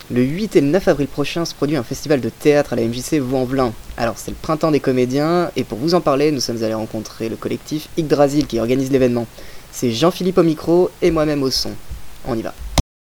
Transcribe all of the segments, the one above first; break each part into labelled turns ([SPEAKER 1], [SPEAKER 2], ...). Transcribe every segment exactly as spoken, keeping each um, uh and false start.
[SPEAKER 1] Le huit et le neuf avril prochain se produit un festival de théâtre à la M J C Vaux-en-Velin. Alors c'est le printemps des comédiens, et pour vous en parler, nous sommes allés rencontrer le collectif Yggdrasil qui organise l'événement. C'est Jean-Philippe au micro et moi-même au son. On y va.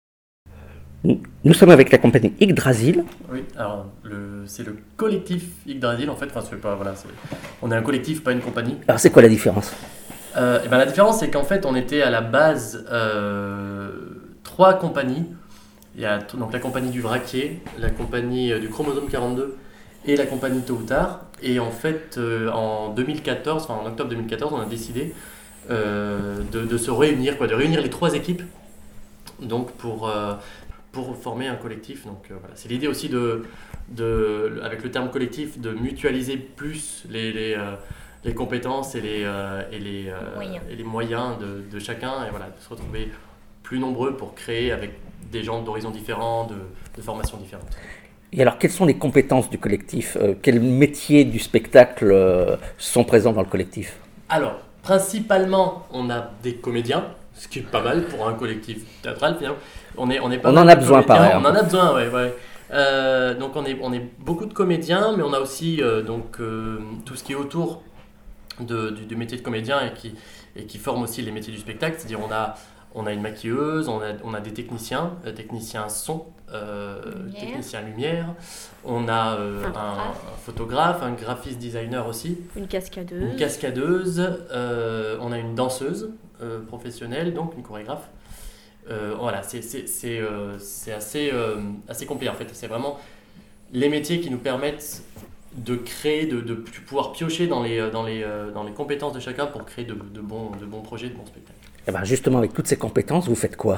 [SPEAKER 2] Nous sommes avec la compagnie Yggdrasil.
[SPEAKER 3] Oui, alors le, c'est le collectif Yggdrasil en fait. Enfin, c'est pas, voilà, c'est, on est un collectif, pas une compagnie.
[SPEAKER 2] Alors c'est quoi la différence ?
[SPEAKER 3] euh, et ben, La différence, c'est qu'en fait, on était à la base euh, trois compagnies. Il y a donc la compagnie du Vraquier, la compagnie du Chromosome quarante-deux et la compagnie Tôt ou Tard. Et en fait, euh, en deux mille quatorze, enfin en octobre deux mille quatorze, on a décidé euh, de, de se réunir, quoi, de réunir les trois équipes, donc pour euh, pour former un collectif. Donc euh, voilà, c'est l'idée aussi de, de, avec le terme collectif, de mutualiser plus les les, euh, les compétences et les euh, et les euh,
[SPEAKER 4] moyens.
[SPEAKER 3] et les moyens de, de chacun, et voilà, de se retrouver plus nombreux pour créer avec des gens d'horizons différents, de, de formations différentes.
[SPEAKER 2] Et alors, quelles sont les compétences du collectif ? euh, Quels métiers du spectacle euh, sont présents dans le collectif ?
[SPEAKER 3] Alors, principalement, on a des comédiens, ce qui est pas mal pour un collectif théâtral, finalement. On, est, on, est pas
[SPEAKER 2] On
[SPEAKER 3] mal
[SPEAKER 2] en a
[SPEAKER 3] de
[SPEAKER 2] besoin,
[SPEAKER 3] comédiens.
[SPEAKER 2] pareil.
[SPEAKER 3] On en a besoin, ouais. ouais. Euh, donc, on est, on est beaucoup de comédiens, mais on a aussi euh, donc, euh, tout ce qui est autour de, du, du métier de comédien et qui, et qui forme aussi les métiers du spectacle. C'est-à-dire, on a On a une maquilleuse, on a, on a des techniciens, euh, techniciens son, euh,
[SPEAKER 4] lumière.
[SPEAKER 3] techniciens lumière, on a euh, un, un photographe, un graphiste designer aussi,
[SPEAKER 4] Une cascadeuse.
[SPEAKER 3] une cascadeuse, euh, on a une danseuse euh, professionnelle, donc une chorégraphe. Euh, voilà, c'est, c'est, c'est, euh, c'est assez, euh, assez complet en fait. C'est vraiment les métiers qui nous permettent de créer, de, de pouvoir piocher dans les, dans, les, dans les compétences de chacun pour créer de, de, bons, de bons projets, de bons spectacles.
[SPEAKER 2] Eh ben justement, avec toutes ces compétences, vous faites quoi ?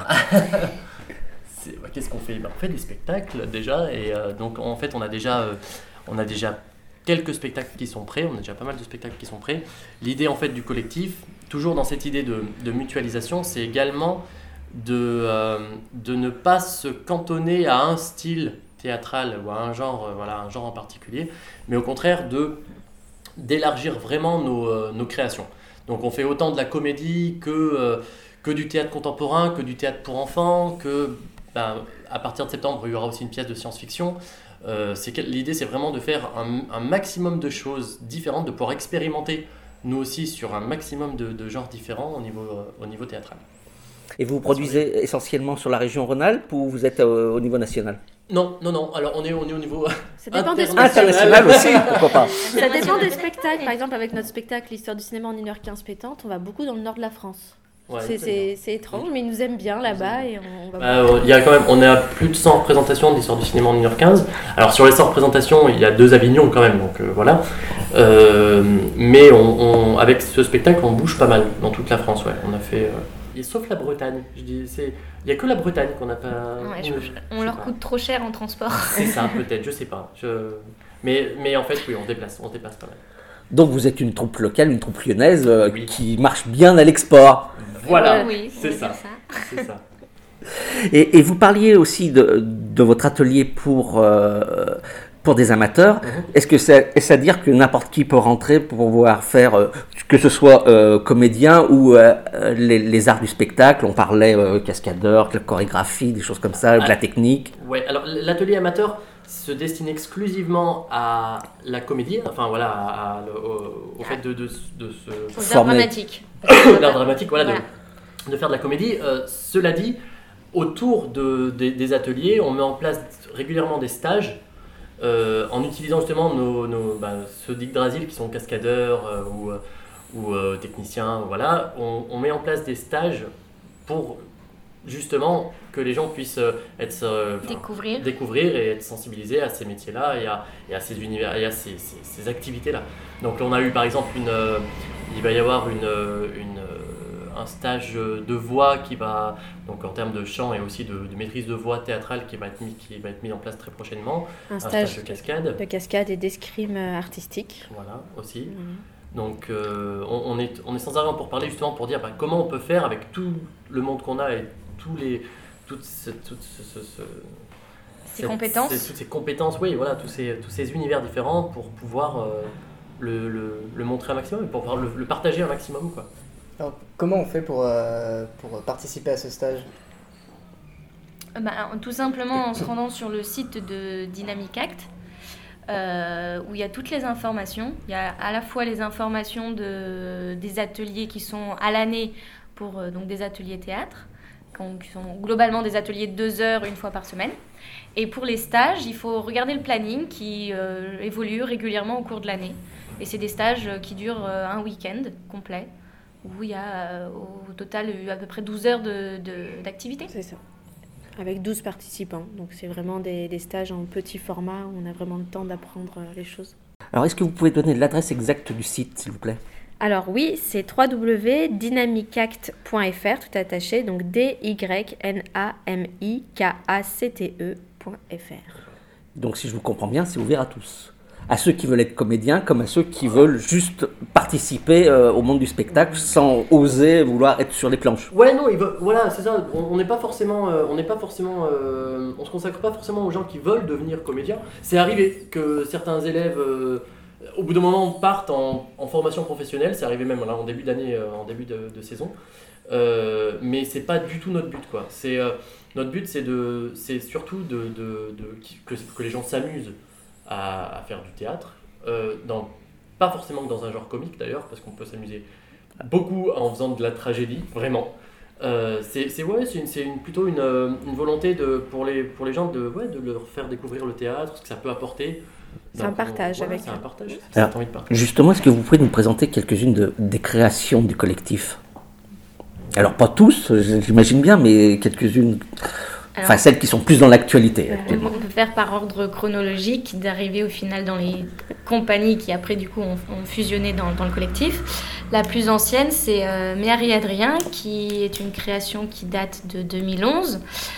[SPEAKER 3] C'est, bah, qu'est-ce qu'on fait ? ben, On fait des spectacles déjà, et euh, donc en fait on a déjà, euh, on a déjà quelques spectacles qui sont prêts, on a déjà pas mal de spectacles qui sont prêts. L'idée en fait du collectif, toujours dans cette idée de, de mutualisation, c'est également de, euh, de ne pas se cantonner à un style théâtral ou à un genre, euh, voilà, un genre en particulier, mais au contraire de, d'élargir vraiment nos, euh, nos créations. Donc on fait autant de la comédie que, euh, que du théâtre contemporain, que du théâtre pour enfants, que ben, à partir de septembre il y aura aussi une pièce de science-fiction. Euh, c'est que, l'idée c'est vraiment de faire un, un maximum de choses différentes, de pouvoir expérimenter nous aussi sur un maximum de, de genres différents au niveau, euh, au niveau théâtral.
[SPEAKER 2] Et vous produisez essentiellement sur la région Rhône-Alpes ou vous êtes au, au niveau national ?
[SPEAKER 3] Non, non, non, alors on est, on est au niveau
[SPEAKER 4] Ça dépend des
[SPEAKER 2] international aussi, pourquoi pas ?
[SPEAKER 4] Ça dépend des spectacles. Par exemple, avec notre spectacle L'Histoire du cinéma en une heure quinze pétante, on va beaucoup dans le nord de la France.
[SPEAKER 3] Ouais,
[SPEAKER 4] c'est, c'est, c'est étrange, mais ils nous aiment bien là-bas. Et on, on va
[SPEAKER 3] bah, il y a quand même, on est à plus de cent représentations de l'Histoire du cinéma en une heure quinze. Alors sur les cent représentations, il y a deux Avignon quand même, donc euh, voilà. Euh, mais on, on, avec ce spectacle, on bouge pas mal dans toute la France. Ouais. On a fait, euh, et sauf la Bretagne. Je dis, c'est, il y a que la Bretagne qu'on n'a pas.
[SPEAKER 4] Ouais, je, je, on
[SPEAKER 3] je
[SPEAKER 4] leur
[SPEAKER 3] pas.
[SPEAKER 4] coûte trop cher en transport.
[SPEAKER 3] C'est ça, peut-être. Je sais pas. Je... Mais, mais en fait, oui, on déplace, on déplace pas mal.
[SPEAKER 2] Donc vous êtes une troupe locale, une troupe lyonnaise euh,
[SPEAKER 3] Oui.
[SPEAKER 2] qui marche bien à l'export.
[SPEAKER 3] Voilà,
[SPEAKER 4] Euh, oui,
[SPEAKER 3] c'est, ça.
[SPEAKER 4] ça.
[SPEAKER 3] c'est ça.
[SPEAKER 2] Et, et vous parliez aussi de, de votre atelier pour, euh, pour des amateurs.
[SPEAKER 3] Mm-hmm.
[SPEAKER 2] Est-ce que c'est, est-ce à dire que n'importe qui peut rentrer pour pouvoir faire, euh, que ce soit euh, comédien ou euh, les, les arts du spectacle ? On parlait euh, cascadeur, de la chorégraphie, des choses comme ça, de la technique.
[SPEAKER 3] Ouais, alors l'atelier amateur se destine exclusivement à la comédie, enfin voilà, à, à, au, au fait de, de, de se...
[SPEAKER 4] Aux arts
[SPEAKER 2] Former.
[SPEAKER 4] dramatiques.
[SPEAKER 3] l'art dramatique, voilà,
[SPEAKER 4] Voilà.
[SPEAKER 3] De, de faire de la comédie. Euh, cela dit, autour de, de, des ateliers, on met en place régulièrement des stages euh, en utilisant justement nos, nos, bah, ceux d'Yggdrasil qui sont cascadeurs euh, ou, ou euh, techniciens, voilà. On, on met en place des stages pour justement que les gens puissent être, euh,
[SPEAKER 4] Découvrir.
[SPEAKER 3] découvrir et être sensibilisés à ces métiers-là et à, et à ces univers et à ces, ces, ces activités-là. Donc là, on a eu par exemple une, euh, il va y avoir une, une, euh, un stage de voix qui va, donc en termes de chant et aussi de, de maîtrise de voix théâtrale qui va être mis, qui va être mis en place très prochainement.
[SPEAKER 4] Un
[SPEAKER 3] Un
[SPEAKER 4] stage,
[SPEAKER 3] stage de cascade.
[SPEAKER 4] de cascade et d'escrime artistique.
[SPEAKER 3] Voilà, aussi.
[SPEAKER 4] Mmh.
[SPEAKER 3] Donc euh, on, on, est, on est sans arrêt pour parler justement pour dire bah, comment on peut faire avec tout le monde qu'on a et tous les, toutes ce, tout ce, ce, ce,
[SPEAKER 4] Ces
[SPEAKER 3] cette,
[SPEAKER 4] compétences.
[SPEAKER 3] ces, toutes ces compétences, oui, voilà, tous ces, tous ces univers différents pour pouvoir euh, le, le, le montrer un maximum et pour pouvoir le, le partager un maximum, quoi.
[SPEAKER 1] Alors, comment on fait pour, euh, pour participer à ce stage ?
[SPEAKER 5] bah, tout simplement en se rendant sur le site de Dynamic Act, euh, où il y a toutes les informations. Il y a à la fois les informations de, des ateliers qui sont à l'année pour euh, donc des ateliers théâtre, qui sont globalement des ateliers de deux heures une fois par semaine. Et pour les stages, il faut regarder le planning qui euh, évolue régulièrement au cours de l'année. Et c'est des stages qui durent euh, un week-end complet, où il y a euh, au total eu à peu près douze heures de, de, d'activité.
[SPEAKER 4] C'est ça. Avec douze participants. Donc c'est vraiment des, des stages en petit format où on a vraiment le temps d'apprendre les choses.
[SPEAKER 2] Alors, est-ce que vous pouvez donner l'adresse exacte du site, s'il vous plaît ?
[SPEAKER 4] Alors oui, c'est w w w point dynamicact point f r, tout attaché, donc D Y N A M I K A C T E point F R.
[SPEAKER 2] Donc, si je vous comprends bien, c'est ouvert à tous. À ceux qui veulent être comédiens, comme à ceux qui veulent juste participer euh, au monde du spectacle sans oser vouloir être sur les planches.
[SPEAKER 3] Ouais, non, il veut, voilà, c'est ça. On n'est pas forcément, euh, on n'est pas forcément, euh, on se consacre pas forcément aux gens qui veulent devenir comédiens. C'est arrivé que certains élèves, euh, au bout d'un moment, partent en, en formation professionnelle. C'est arrivé même là en début d'année, euh, en début de, de saison. Euh, mais c'est pas du tout notre but, quoi. C'est euh, notre but, c'est de, c'est surtout de, de, de que, que les gens s'amusent à, à faire du théâtre, euh, dans, pas forcément dans un genre comique d'ailleurs, parce qu'on peut s'amuser beaucoup en faisant de la tragédie, vraiment. Euh, c'est, c'est, ouais, c'est, une, c'est une, plutôt une, une volonté de, pour, les, pour les gens de, ouais, de leur faire découvrir le théâtre, ce que ça peut apporter.
[SPEAKER 4] C'est un partage
[SPEAKER 3] on, ouais,
[SPEAKER 4] avec
[SPEAKER 3] c'est un partage.
[SPEAKER 2] Alors,
[SPEAKER 3] c'est envie de partager.
[SPEAKER 2] Justement, est-ce que vous pouvez nous présenter quelques-unes de, des créations du collectif ? Alors, pas tous, j'imagine bien, mais quelques-unes...
[SPEAKER 5] Alors,
[SPEAKER 2] enfin, celles qui sont plus dans l'actualité.
[SPEAKER 5] On peut faire par ordre chronologique, d'arriver au final dans les compagnies qui après du coup ont, ont fusionné dans, dans le collectif. La plus ancienne, c'est euh, Méhari Adrien, qui est une création qui date de deux mille onze.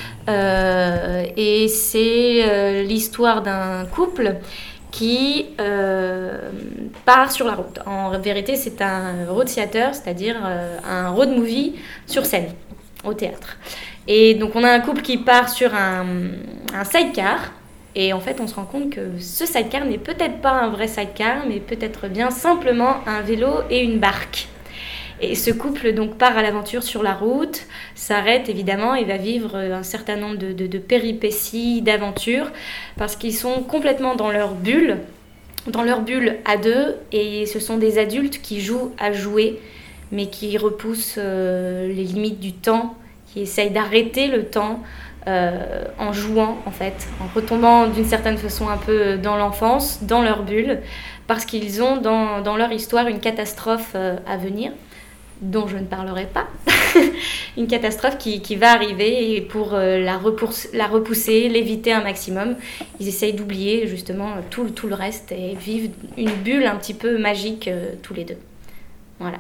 [SPEAKER 5] Euh, et c'est euh, l'histoire d'un couple qui euh, part sur la route. En vérité, c'est un road theater, c'est-à-dire euh, un road movie sur scène, au théâtre. Et donc on a un couple qui part sur un, un sidecar, et en fait on se rend compte que ce sidecar n'est peut-être pas un vrai sidecar, mais peut-être bien simplement un vélo et une barque. Et ce couple donc part à l'aventure sur la route, s'arrête évidemment et va vivre un certain nombre de, de, de péripéties, d'aventures, parce qu'ils sont complètement dans leur bulle, dans leur bulle à deux, et ce sont des adultes qui jouent à jouer, mais qui repoussent euh, les limites du temps, qui essayent d'arrêter le temps euh, en jouant en fait, en retombant d'une certaine façon un peu dans l'enfance, dans leur bulle, parce qu'ils ont dans, dans leur histoire une catastrophe euh, à venir, dont je ne parlerai pas, une catastrophe qui, qui va arriver, et pour euh, la, repousser, la repousser, l'éviter un maximum, ils essayent d'oublier justement tout, tout le reste et vivent une bulle un petit peu magique euh, tous les deux. Voilà.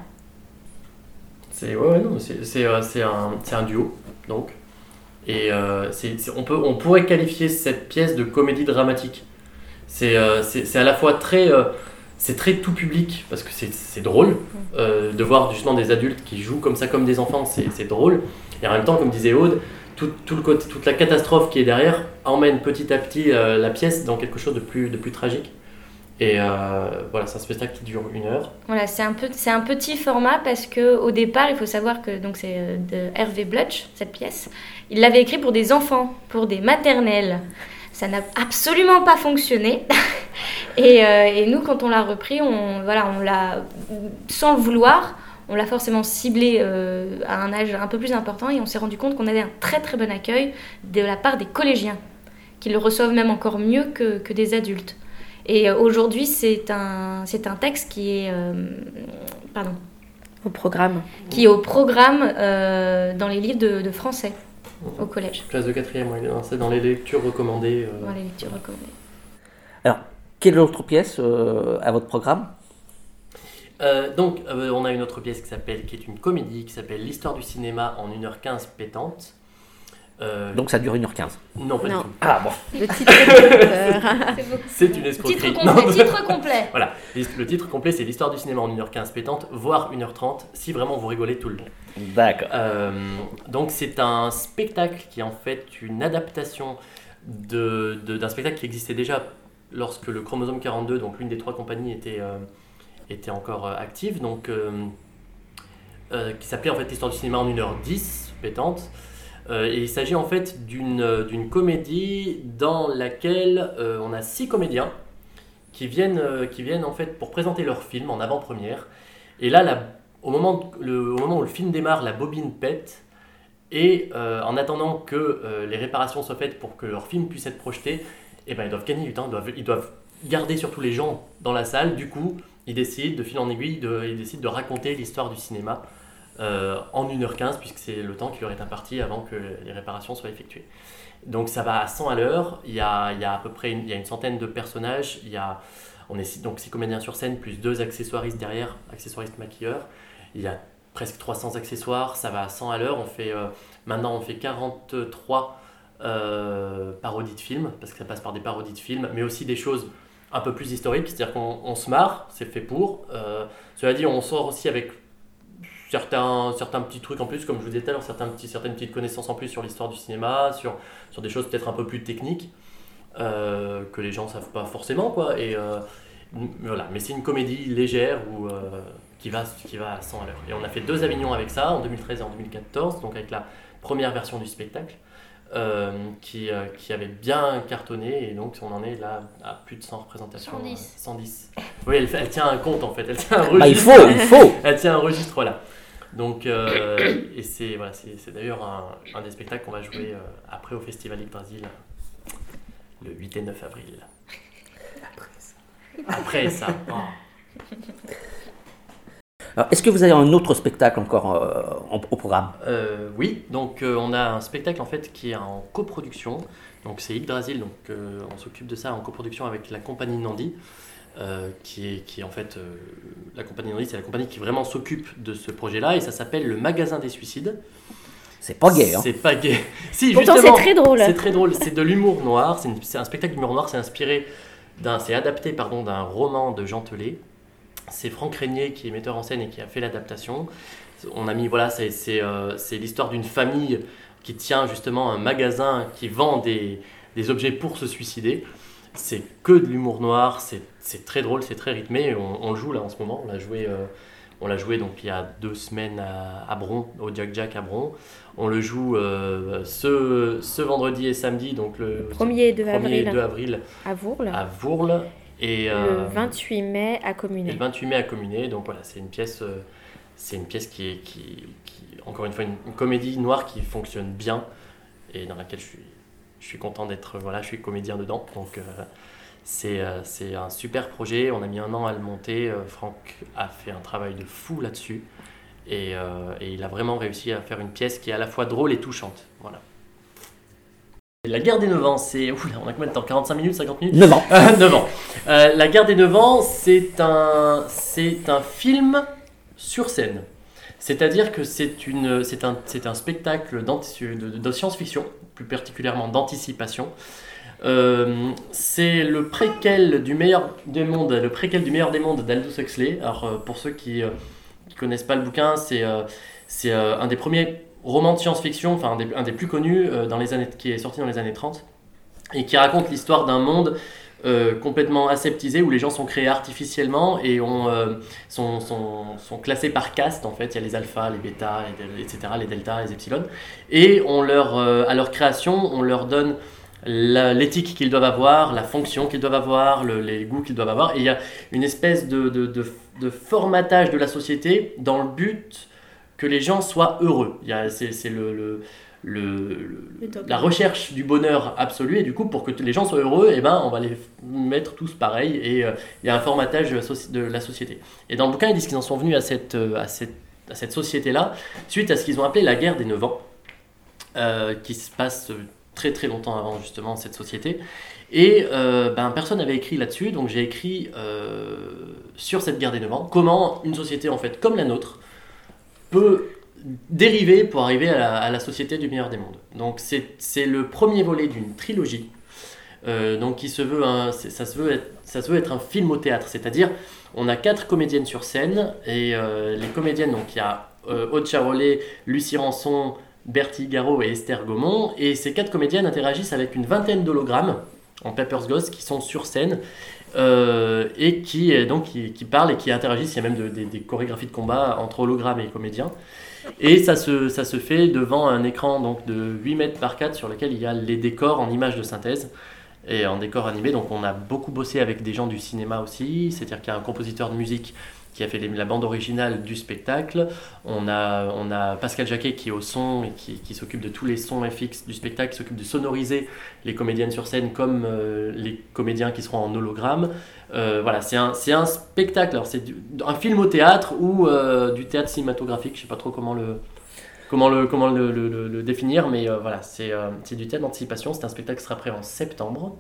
[SPEAKER 3] C'est, ouais, ouais, non, c'est, c'est, euh, c'est, un, c'est un duo, donc. Et euh, c'est, c'est, on, peut, on pourrait qualifier cette pièce de comédie dramatique. C'est, euh, c'est, c'est à la fois très, euh, c'est très tout public, parce que c'est, c'est drôle euh, de voir justement des adultes qui jouent comme ça, comme des enfants, c'est, c'est drôle. Et en même temps, comme disait Aude, tout, tout le côté, toute la catastrophe qui est derrière emmène petit à petit euh, la pièce dans quelque chose de plus, de plus tragique. Et euh, voilà, c'est un spectacle qui dure une heure.
[SPEAKER 5] Voilà, c'est un, peu, c'est un petit format parce qu'au départ, il faut savoir que donc, c'est de Hervé Blutch, cette pièce. Il l'avait écrit pour des enfants, pour des maternelles. Ça n'a absolument pas fonctionné. et, euh, et nous, quand on l'a repris, on, voilà, on l'a, sans le vouloir, on l'a forcément ciblé euh, à un âge un peu plus important, et on s'est rendu compte qu'on avait un très très bon accueil de la part des collégiens, qui le reçoivent même encore mieux que, que des adultes. Et aujourd'hui, c'est un, c'est un texte qui est, euh, pardon,
[SPEAKER 4] au programme,
[SPEAKER 5] qui est au programme euh, dans les livres de, de français mmh. au collège.
[SPEAKER 3] Classe de quatrième, oui, c'est dans les lectures recommandées. Euh...
[SPEAKER 5] Dans les lectures recommandées.
[SPEAKER 2] Alors, quelle autre pièce euh, à votre programme ?
[SPEAKER 3] euh, Donc, euh, on a une autre pièce qui s'appelle, qui est une comédie, qui s'appelle L'histoire du cinéma en une heure quinze pétante. Euh,
[SPEAKER 2] Donc ça dure une heure quinze.
[SPEAKER 3] Non, pas
[SPEAKER 4] non.
[SPEAKER 3] du tout.
[SPEAKER 2] Ah bon.
[SPEAKER 4] Le titre est
[SPEAKER 3] c'est une escroquerie.
[SPEAKER 5] Titre complet.
[SPEAKER 3] Non,
[SPEAKER 5] titre complet.
[SPEAKER 3] Voilà, le titre complet, c'est L'histoire du cinéma en une heure quinze pétante, voire une heure trente, si vraiment vous rigolez tout le long.
[SPEAKER 2] D'accord.
[SPEAKER 3] Euh, donc c'est un spectacle qui est en fait une adaptation de, de, d'un spectacle qui existait déjà lorsque le Chromosome quarante-deux, donc l'une des trois compagnies, était, euh, était encore euh, active, donc, euh, euh, qui s'appelait en fait L'histoire du cinéma en une heure dix pétante. Euh, et il s'agit en fait d'une, d'une comédie dans laquelle euh, on a six comédiens qui viennent, euh, qui viennent en fait pour présenter leur film en avant-première. Et là, la, au, moment, le, au moment où le film démarre, la bobine pète. Et euh, en attendant que euh, les réparations soient faites pour que leur film puisse être projeté, eh ben, ils doivent gagner du temps, ils doivent, ils doivent garder surtout les gens dans la salle. Du coup, ils décident, de fil en aiguille, de, ils décident de raconter l'histoire du cinéma euh, en une heure quinze, puisque c'est le temps qui leur est imparti avant que les réparations soient effectuées. Donc ça va à cent à l'heure, il y a, il y a à peu près une, il y a une centaine de personnages, il y a, on est donc six comédiens sur scène, plus deux accessoiristes derrière, accessoiristes maquilleurs. Il y a presque trois cents accessoires, ça va à cent à l'heure. On fait, euh, maintenant, on fait quarante-trois euh, parodies de films, parce que ça passe par des parodies de films, mais aussi des choses un peu plus historiques, c'est-à-dire qu'on on se marre, c'est fait pour. Euh, cela dit, on sort aussi avec certains, certains petits trucs en plus, comme je vous disais tout à l'heure, certains petits, certaines petites connaissances en plus sur l'histoire du cinéma, sur, sur des choses peut-être un peu plus techniques, euh, que les gens ne savent pas forcément, quoi. Et, euh, voilà. Mais c'est une comédie légère où... Euh, Qui va, qui va à cent à l'heure. Et on a fait deux Avignon avec ça, en deux mille treize et en deux mille quatorze, donc avec la première version du spectacle, euh, qui, euh, qui avait bien cartonné, et donc on en est là à plus de cent représentations.
[SPEAKER 5] cent dix.
[SPEAKER 3] Euh, cent dix. Oui, elle, elle tient un compte en fait, elle tient un registre.
[SPEAKER 2] Bah, il faut, il faut.
[SPEAKER 3] Elle tient un registre, voilà. Donc, euh, et c'est, voilà, c'est, c'est d'ailleurs un, un des spectacles qu'on va jouer euh, après au Festival Yggdrasil, le huit et neuf avril. Après ça. Après ça. Oh.
[SPEAKER 2] Alors, est-ce que vous avez un autre spectacle encore euh, en, au programme ?
[SPEAKER 3] euh, Oui, donc euh, on a un spectacle en fait qui est en coproduction. Donc c'est Yggdrasil, donc euh, on s'occupe de ça en coproduction avec la compagnie Nandi, euh, qui est qui est en fait euh, la compagnie Nandi, c'est la compagnie qui vraiment s'occupe de ce projet-là et ça s'appelle le Magasin des Suicides.
[SPEAKER 2] C'est pas gay, hein ?
[SPEAKER 3] C'est pas gay. Si,
[SPEAKER 4] Pourtant,
[SPEAKER 3] justement,
[SPEAKER 4] c'est très drôle.
[SPEAKER 3] C'est très drôle. C'est de l'humour noir. C'est, une, c'est un spectacle d'humour noir. C'est inspiré d'un, c'est adapté pardon d'un roman de Jean Telet. C'est Franck Régnier qui est metteur en scène et qui a fait l'adaptation. On a mis, voilà, c'est, c'est, euh, c'est l'histoire d'une famille qui tient justement un magasin qui vend des, des objets pour se suicider. C'est que de l'humour noir, c'est, c'est très drôle, c'est très rythmé. On, on le joue là en ce moment. On l'a joué, euh, on l'a joué donc il y a deux semaines à, à Bron, au Jack Jack à Bron. On le joue euh, ce, ce vendredi et samedi, donc le
[SPEAKER 4] premier et deux
[SPEAKER 3] premier
[SPEAKER 4] avril,
[SPEAKER 3] deux avril
[SPEAKER 4] à Vourles.
[SPEAKER 3] à Vourles. Et, euh,
[SPEAKER 4] le vingt-huit mai à
[SPEAKER 3] et
[SPEAKER 4] Communé.
[SPEAKER 3] le vingt-huit mai à Communé. Donc voilà, c'est une pièce, euh, c'est une pièce qui est, qui, qui, encore une fois, une, une comédie noire qui fonctionne bien et dans laquelle je suis, je suis content d'être, voilà, je suis comédien dedans. Donc euh, c'est, euh, c'est un super projet. On a mis un an à le monter. Euh, Franck a fait un travail de fou là-dessus et, euh, et il a vraiment réussi à faire une pièce qui est à la fois drôle et touchante. Voilà. La guerre des neuf ans, c'est... Oula, on a combien de temps ? quarante-cinq minutes, cinquante minutes ?
[SPEAKER 2] neuf ans.
[SPEAKER 3] Euh, neuf ans. Euh, la guerre des neuf ans, c'est un, c'est un film sur scène. C'est-à-dire que c'est, une, c'est, un, c'est un spectacle de, de science-fiction, plus particulièrement d'anticipation. Euh, c'est le préquel du meilleur des mondes, le préquel du meilleur des mondes d'Aldous Huxley. Alors euh, pour ceux qui ne euh, connaissent pas le bouquin, c'est, euh, c'est euh, un des premiers roman de science-fiction, enfin un des, un des plus connus euh, dans les années, qui est sorti dans les années trente et qui raconte l'histoire d'un monde euh, complètement aseptisé où les gens sont créés artificiellement et ont, euh, sont, sont, sont classés par caste en fait. Il y a les alphas, les bêtas, les, et cetera, les deltas, les epsilon et on leur, euh, à leur création on leur donne la, l'éthique qu'ils doivent avoir, la fonction qu'ils doivent avoir, le, les goûts qu'ils doivent avoir et il y a une espèce de, de, de, de formatage de la société dans le but que les gens soient heureux. Il y a, c'est, c'est le, le, le, le la recherche du bonheur absolu, et du coup, pour que les gens soient heureux, eh ben, on va les mettre tous pareils, et euh, il y a un formatage de la, soci- de la société. Et dans le bouquin, ils disent qu'ils en sont venus à cette, à cette, à cette société-là, suite à ce qu'ils ont appelé la guerre des neuf ans, euh, qui se passe très très longtemps avant justement cette société. Et euh, ben, personne n'avait écrit là-dessus, donc j'ai écrit euh, sur cette guerre des neuf ans, comment une société en fait comme la nôtre peut dériver pour arriver à la, à la société du meilleur des mondes. Donc c'est, c'est le premier volet d'une trilogie, euh, donc qui se veut un, ça, se veut être, ça se veut être un film au théâtre, c'est-à-dire on a quatre comédiennes sur scène, et euh, les comédiennes, donc il y a euh, Aude Charolais, Lucie Rançon, Bertie Garot et Esther Gaumont, et ces quatre comédiennes interagissent avec une vingtaine d'hologrammes en Papers Ghost qui sont sur scène, Euh, et qui, donc, qui, qui parlent et qui interagissent. Il y a même de, de, des chorégraphies de combat entre hologrammes et comédiens. Et ça se, ça se fait devant un écran donc, de huit mètres par quatre sur lequel il y a les décors en images de synthèse et en décor animé. Donc on a beaucoup bossé avec des gens du cinéma aussi, c'est-à-dire qu'il y a un compositeur de musique qui a fait les, la bande originale du spectacle. On a, on a Pascal Jacquet qui est au son et qui, qui s'occupe de tous les sons F X du spectacle, qui s'occupe de sonoriser les comédiennes sur scène comme euh, les comédiens qui seront en hologramme. Euh, voilà, c'est un, c'est un spectacle, alors c'est du, un film au théâtre ou euh, du théâtre cinématographique, je ne sais pas trop comment le, comment le, comment le, le, le, le définir, mais euh, voilà, c'est, euh, c'est du théâtre d'anticipation, c'est un spectacle qui sera prêt en septembre.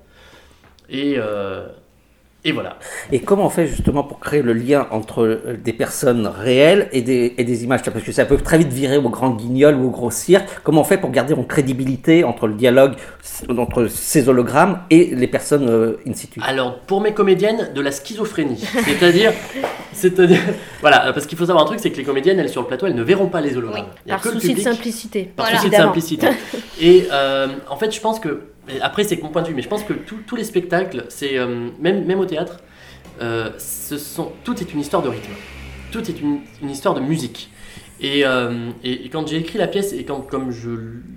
[SPEAKER 3] Et... Euh, Et voilà.
[SPEAKER 2] Et comment on fait justement pour créer le lien entre des personnes réelles et des, et des images? Parce que ça peut très vite virer au grand guignol ou au gros cirque. Comment on fait pour garder une crédibilité entre le dialogue, entre ces hologrammes et les personnes euh, in situ?
[SPEAKER 3] Alors, pour mes comédiennes, de la schizophrénie. C'est-à-dire, c'est-à-dire, voilà, parce qu'il faut savoir un truc, c'est que les comédiennes, elles sur le plateau, elles ne verront pas les hologrammes.
[SPEAKER 4] Oui, par souci de simplicité.
[SPEAKER 3] Par
[SPEAKER 4] Voilà.
[SPEAKER 3] souci de simplicité. Et euh, en fait, je pense que, après c'est que mon point de vue, mais je pense que tout, tous les spectacles, c'est, euh, même, même au théâtre, euh, ce sont, tout est une histoire de rythme. Tout est une, une histoire de musique. Et, euh, et, et quand j'ai écrit la pièce, et quand, comme, je,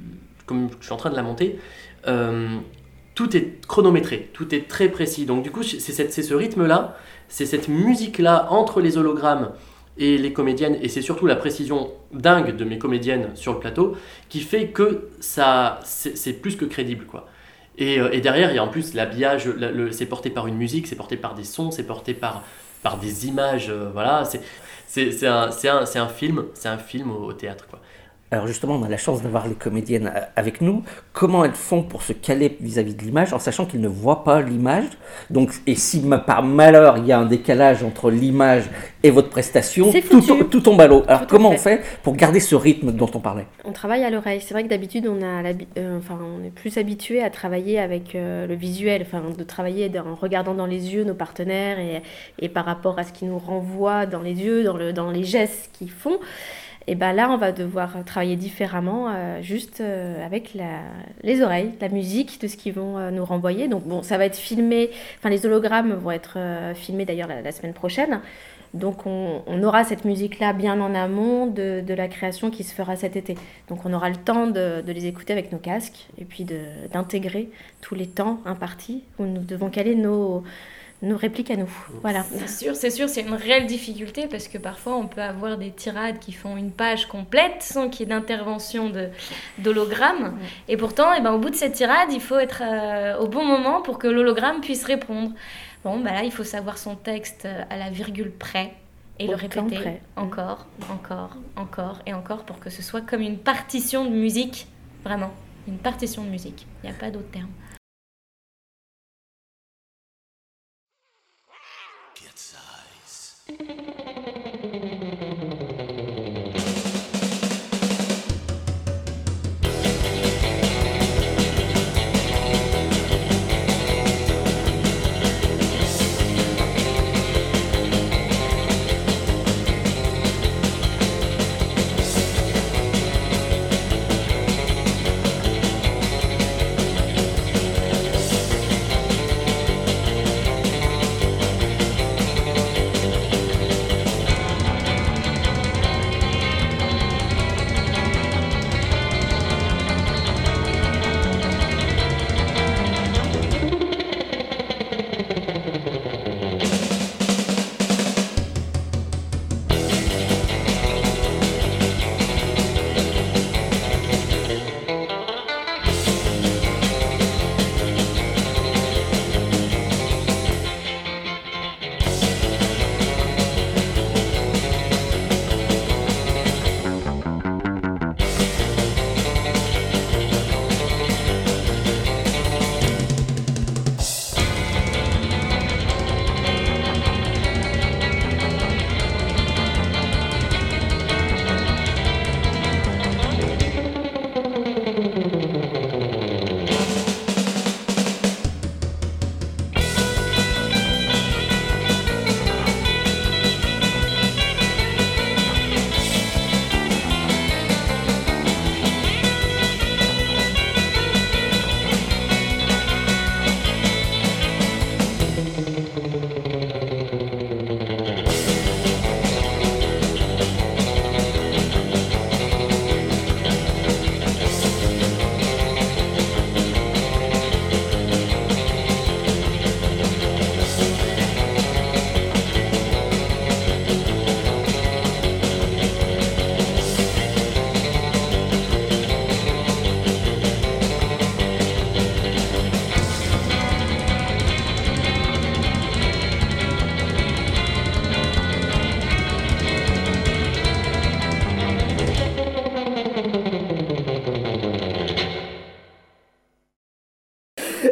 [SPEAKER 3] comme je suis en train de la monter, euh, tout est chronométré, tout est très précis. Donc du coup, c'est, cette, c'est ce rythme-là, c'est cette musique-là entre les hologrammes et les comédiennes, et c'est surtout la précision dingue de mes comédiennes sur le plateau, qui fait que ça, c'est, c'est plus que crédible, quoi. Et, euh, et derrière, il y a en plus l'habillage, le, le, c'est porté par une musique, c'est porté par des sons, c'est porté par, par des images, euh, voilà, c'est, c'est, c'est, un, c'est, un, c'est un film, c'est un film au, au théâtre, quoi.
[SPEAKER 2] Alors justement, on a la chance d'avoir les comédiennes avec nous. Comment elles font pour se caler vis-à-vis de l'image, en sachant qu'ils ne voient pas l'image? Donc, et si par malheur il y a un décalage entre l'image et votre prestation, tout, tout tombe à l'eau. Alors tout comment fait. on fait pour garder ce rythme dont on parlait?
[SPEAKER 4] On travaille à l'oreille. C'est vrai que d'habitude on a, euh, enfin, on est plus habitué à travailler avec euh, le visuel, enfin, de travailler en regardant dans les yeux nos partenaires et, et par rapport à ce qu'ils nous renvoient dans les yeux, dans, le, dans les gestes qu'ils font. Et bien là, on va devoir travailler différemment, euh, juste euh, avec la, les oreilles, la musique de ce qu'ils vont euh, nous renvoyer. Donc bon, ça va être filmé, enfin les hologrammes vont être euh, filmés d'ailleurs la, la semaine prochaine. Donc on, on aura cette musique-là bien en amont de, de la création qui se fera cet été. Donc on aura le temps de, de les écouter avec nos casques et puis de, d'intégrer tous les temps impartis où nous devons caler nos... nos répliques à nous. Voilà.
[SPEAKER 5] C'est sûr, c'est sûr, c'est une réelle difficulté parce que parfois on peut avoir des tirades qui font une page complète sans qu'il y ait d'intervention de, d'hologramme. Ouais. Et pourtant, eh ben, au bout de cette tirade, il faut être euh, au bon moment pour que l'hologramme puisse répondre. Bon, bah là, il faut savoir son texte à la virgule près et au le répéter près. encore, encore, encore et encore pour que ce soit comme une partition de musique, vraiment, une partition de musique. Il n'y a pas d'autre terme.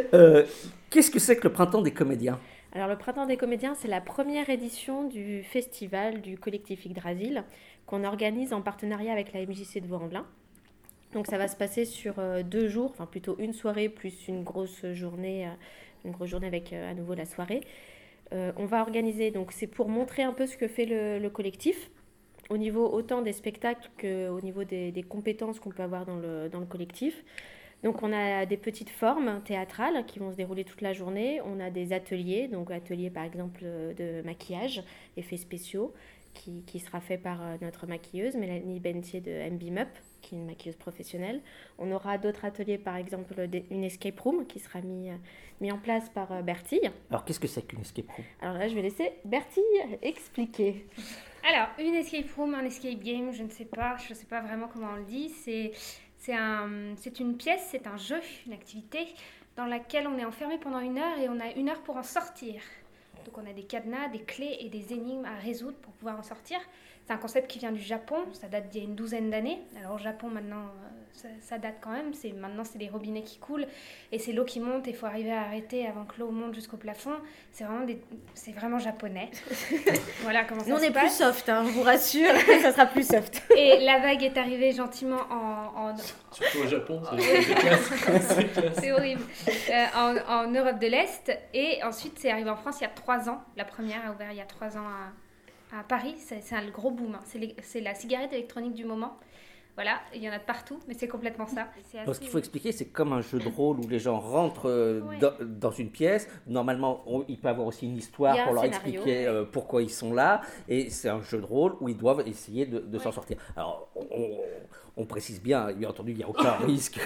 [SPEAKER 2] Euh, qu'est-ce que c'est que le Printemps des comédiens ?
[SPEAKER 4] Alors, le Printemps des comédiens, c'est la première édition du festival du collectif Yggdrasil qu'on organise en partenariat avec la M J C de Vaux-en-Velin. Donc, ça va se passer sur euh, deux jours, enfin plutôt une soirée plus une grosse journée, euh, une grosse journée avec euh, à nouveau la soirée. Euh, on va organiser, donc c'est pour montrer un peu ce que fait le, le collectif, au niveau autant des spectacles qu'au niveau des, des compétences qu'on peut avoir dans le, dans le collectif. Donc on a des petites formes théâtrales qui vont se dérouler toute la journée. On a des ateliers, donc ateliers par exemple de maquillage, effets spéciaux, qui, qui sera fait par notre maquilleuse, Mélanie Bentier de M B M U P, qui est une maquilleuse professionnelle. On aura d'autres ateliers, par exemple une escape room qui sera mis, mis en place par Bertille.
[SPEAKER 2] Alors qu'est-ce que c'est qu'une escape room ?
[SPEAKER 4] Alors là je vais laisser Bertille expliquer.
[SPEAKER 6] Alors une escape room, un escape game, je ne sais pas, je ne sais pas vraiment comment on le dit, c'est... C'est, un, c'est une pièce, c'est un jeu, une activité dans laquelle on est enfermé pendant une heure et on a une heure pour en sortir. Donc on a des cadenas, des clés et des énigmes à résoudre pour pouvoir en sortir. C'est un concept qui vient du Japon, ça date d'il y a une douzaine d'années. Alors au Japon maintenant, ça, ça date quand même, c'est, maintenant c'est les robinets qui coulent et c'est l'eau qui monte et il faut arriver à arrêter avant que l'eau monte jusqu'au plafond. C'est vraiment, des, c'est vraiment japonais. Voilà comment ça
[SPEAKER 4] Nous,
[SPEAKER 6] se passe.
[SPEAKER 4] on est plus soft, hein, je vous rassure, ça sera plus soft.
[SPEAKER 6] Et la vague est arrivée gentiment en... en...
[SPEAKER 3] Surtout au Japon, c'est, c'est classe. C'est, classe.
[SPEAKER 6] C'est horrible. Euh, en, en Europe de l'Est et ensuite c'est arrivé en France il y a trois ans. La première a ouvert il y a trois ans à... À Paris, c'est, c'est un gros boom. Hein. C'est, les, c'est la cigarette électronique du moment. Voilà, il y en a de partout, mais c'est complètement ça. C'est assez...
[SPEAKER 2] Donc, ce qu'il faut expliquer, c'est comme un jeu de rôle où les gens rentrent euh,
[SPEAKER 6] ouais.
[SPEAKER 2] dans, dans une pièce. Normalement, on, il peut y avoir aussi une histoire pour leur
[SPEAKER 4] scénario.
[SPEAKER 2] expliquer euh, pourquoi ils sont là. Et c'est un jeu de rôle où ils doivent essayer de, de ouais. s'en sortir. Alors, on, on, on précise bien, bien entendu, il n'y a aucun risque.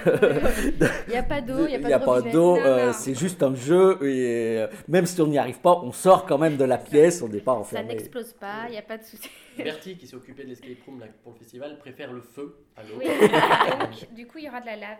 [SPEAKER 4] Il n'y a pas d'eau, il n'y a pas,
[SPEAKER 2] y a
[SPEAKER 4] de
[SPEAKER 2] pas d'eau.
[SPEAKER 6] Non,
[SPEAKER 2] euh,
[SPEAKER 6] non.
[SPEAKER 2] c'est juste un jeu. Et euh, même si on n'y arrive pas, on sort quand même de la pièce. On n'est pas enfermé.
[SPEAKER 4] Ça n'explose pas, il n'y a pas de souci.
[SPEAKER 3] Bertie, qui s'est occupé de l'escape room là, pour le festival, préfère le feu à l'eau.
[SPEAKER 6] Oui, donc du coup il y aura de la lave.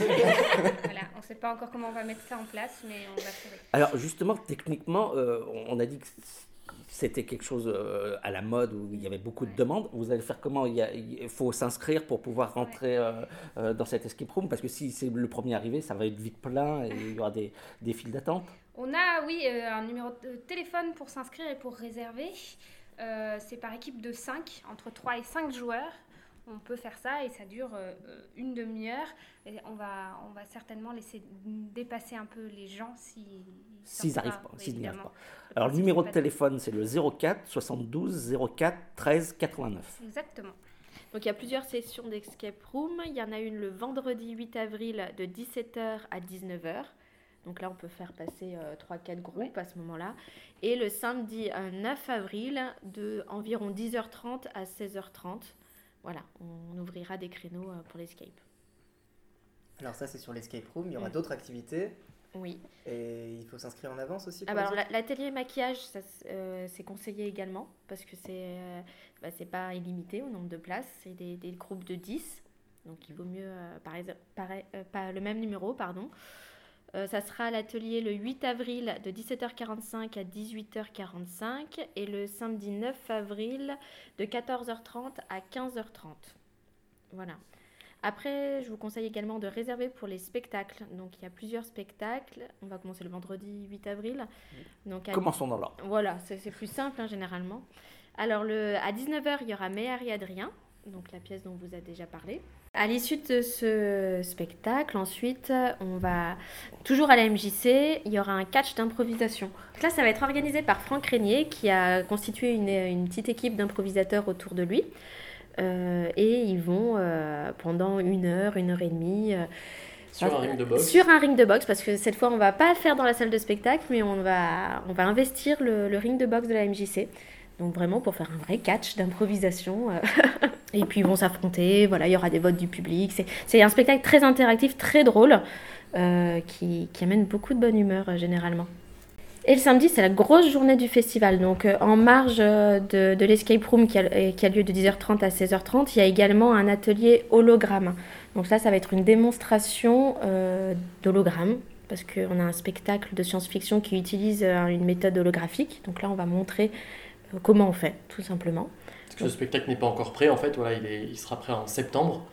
[SPEAKER 6] Voilà, on ne sait pas encore comment on va mettre ça en place, mais on va faire.
[SPEAKER 2] Alors justement, techniquement, euh, on a dit que c'était quelque chose euh, à la mode où il y avait beaucoup de demandes. Vous allez faire comment ? Il, a, il faut s'inscrire pour pouvoir rentrer euh, euh, dans cette escape room, parce que si c'est le premier arrivé, ça va être vite plein et il y aura des, des files d'attente.
[SPEAKER 6] On a, oui, euh, un numéro de téléphone pour s'inscrire et pour réserver. Euh, c'est par équipe de cinq, entre trois et cinq joueurs. On peut faire ça et ça dure euh, une demi-heure. Et on va, on va certainement laisser dépasser un peu les gens si,
[SPEAKER 2] s'ils n'arrivent pas. S'ils n'y arrivent pas.
[SPEAKER 6] Je
[SPEAKER 2] Alors,
[SPEAKER 6] pense
[SPEAKER 2] le numéro de
[SPEAKER 6] pas
[SPEAKER 2] téléphone, c'est le zéro quatre soixante-douze zéro quatre treize quatre-vingt-neuf.
[SPEAKER 6] Exactement.
[SPEAKER 4] Donc il y a plusieurs sessions d'escape room. Il y en a une le vendredi huit avril de dix-sept heures à dix-neuf heures. Donc là, on peut faire passer euh, trois quatre groupes ouais. à ce moment-là. Et le samedi euh, neuf avril, de environ dix heures trente à seize heures trente. Voilà, on ouvrira des créneaux euh, pour l'escape.
[SPEAKER 1] Alors ça, c'est sur l'escape room. Il y aura
[SPEAKER 4] mmh.
[SPEAKER 1] d'autres activités.
[SPEAKER 4] Oui.
[SPEAKER 1] Et il faut s'inscrire en avance aussi pour
[SPEAKER 4] ah bah alors, l'atelier maquillage, ça, euh, c'est conseillé également, parce que c'est, euh, bah, c'est pas illimité au nombre de places. C'est des, des groupes de dix. Donc il vaut mieux, euh, par, par, euh, pas le même numéro, pardon. Euh, ça sera à l'atelier le huit avril de dix-sept heures quarante-cinq à dix-huit heures quarante-cinq et le samedi neuf avril de quatorze heures trente à quinze heures trente. Voilà. Après, je vous conseille également de réserver pour les spectacles. Donc, il y a plusieurs spectacles. On va commencer le vendredi huit avril. Donc, à...
[SPEAKER 2] Commençons dans l'ordre.
[SPEAKER 4] Voilà, c'est, c'est plus simple hein, généralement. Alors, le... à dix-neuf heures, il y aura Méhari et Adrien, donc la pièce dont vous a déjà parlé. À l'issue de ce spectacle, ensuite, on va toujours à la M J C, il y aura un catch d'improvisation. Donc là, ça va être organisé par Franck Régnier, qui a constitué une, une petite équipe d'improvisateurs autour de lui. Euh, et ils vont euh, pendant une heure, une heure et demie... Euh,
[SPEAKER 3] sur un ring de boxe.
[SPEAKER 4] Sur un ring de boxe, parce que cette fois, on ne va pas le faire dans la salle de spectacle, mais on va, on va investir le, le ring de boxe de la M J C. Donc vraiment pour faire un vrai catch d'improvisation. Et puis ils vont s'affronter, voilà, il y aura des votes du public. C'est, c'est un spectacle très interactif, très drôle, euh, qui, qui amène beaucoup de bonne humeur euh, généralement. Et le samedi, c'est la grosse journée du festival. Donc euh, en marge euh, de, de l'escape room qui a, qui a lieu de dix heures trente à seize heures trente, il y a également un atelier hologramme. Donc là, ça va être une démonstration euh, d'hologramme, parce qu'on a un spectacle de science-fiction qui utilise euh, une méthode holographique. Donc là, on va montrer comment on fait, tout simplement.
[SPEAKER 3] Parce que le spectacle n'est pas encore prêt, en fait, voilà, il, est, il sera prêt en septembre.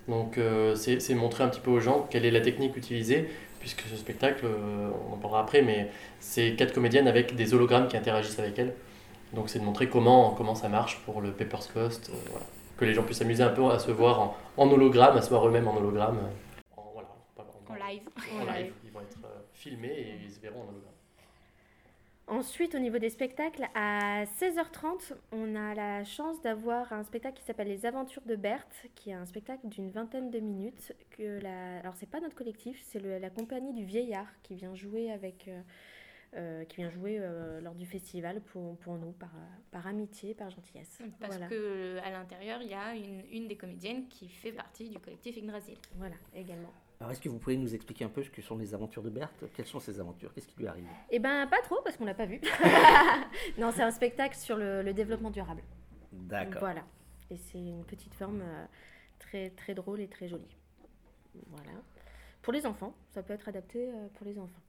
[SPEAKER 3] Donc euh, c'est, c'est montrer un petit peu aux gens quelle est la technique utilisée, puisque ce spectacle, euh, on en parlera après, mais c'est quatre comédiennes avec des hologrammes qui interagissent avec elles. Donc c'est de montrer comment, comment ça marche pour le Pepper's Ghost, euh, voilà. Que les gens puissent s'amuser un peu à se voir en, en hologramme, à se voir eux-mêmes en hologramme. En, voilà, pas, en,
[SPEAKER 5] En live.
[SPEAKER 3] En live, ils vont être euh, filmés et ils se verront en hologramme.
[SPEAKER 4] Ensuite, au niveau des spectacles, à seize heures trente, on a la chance d'avoir un spectacle qui s'appelle Les Aventures de Berthe, qui est un spectacle d'une vingtaine de minutes. Que la... Alors, c'est pas notre collectif, c'est le, la compagnie du Vieillard qui vient jouer, avec, euh, euh, qui vient jouer euh, lors du festival pour, pour nous, par, par amitié, par gentillesse.
[SPEAKER 5] Parce
[SPEAKER 4] voilà.
[SPEAKER 5] qu'à l'intérieur, il y a une, une des comédiennes qui fait partie du collectif Yggdrasil.
[SPEAKER 4] Voilà, également.
[SPEAKER 2] Alors, est-ce que vous pouvez nous expliquer un peu ce que sont les aventures de Berthe ? Quelles sont ces aventures ? Qu'est-ce qui lui arrive ?
[SPEAKER 4] Eh ben, pas trop, parce qu'on l'a pas vu. Non, c'est un spectacle sur le, le développement durable.
[SPEAKER 2] D'accord.
[SPEAKER 4] Voilà. Et c'est une petite forme euh, très, très drôle et très jolie. Voilà. Pour les enfants, ça peut être adapté euh, pour les enfants.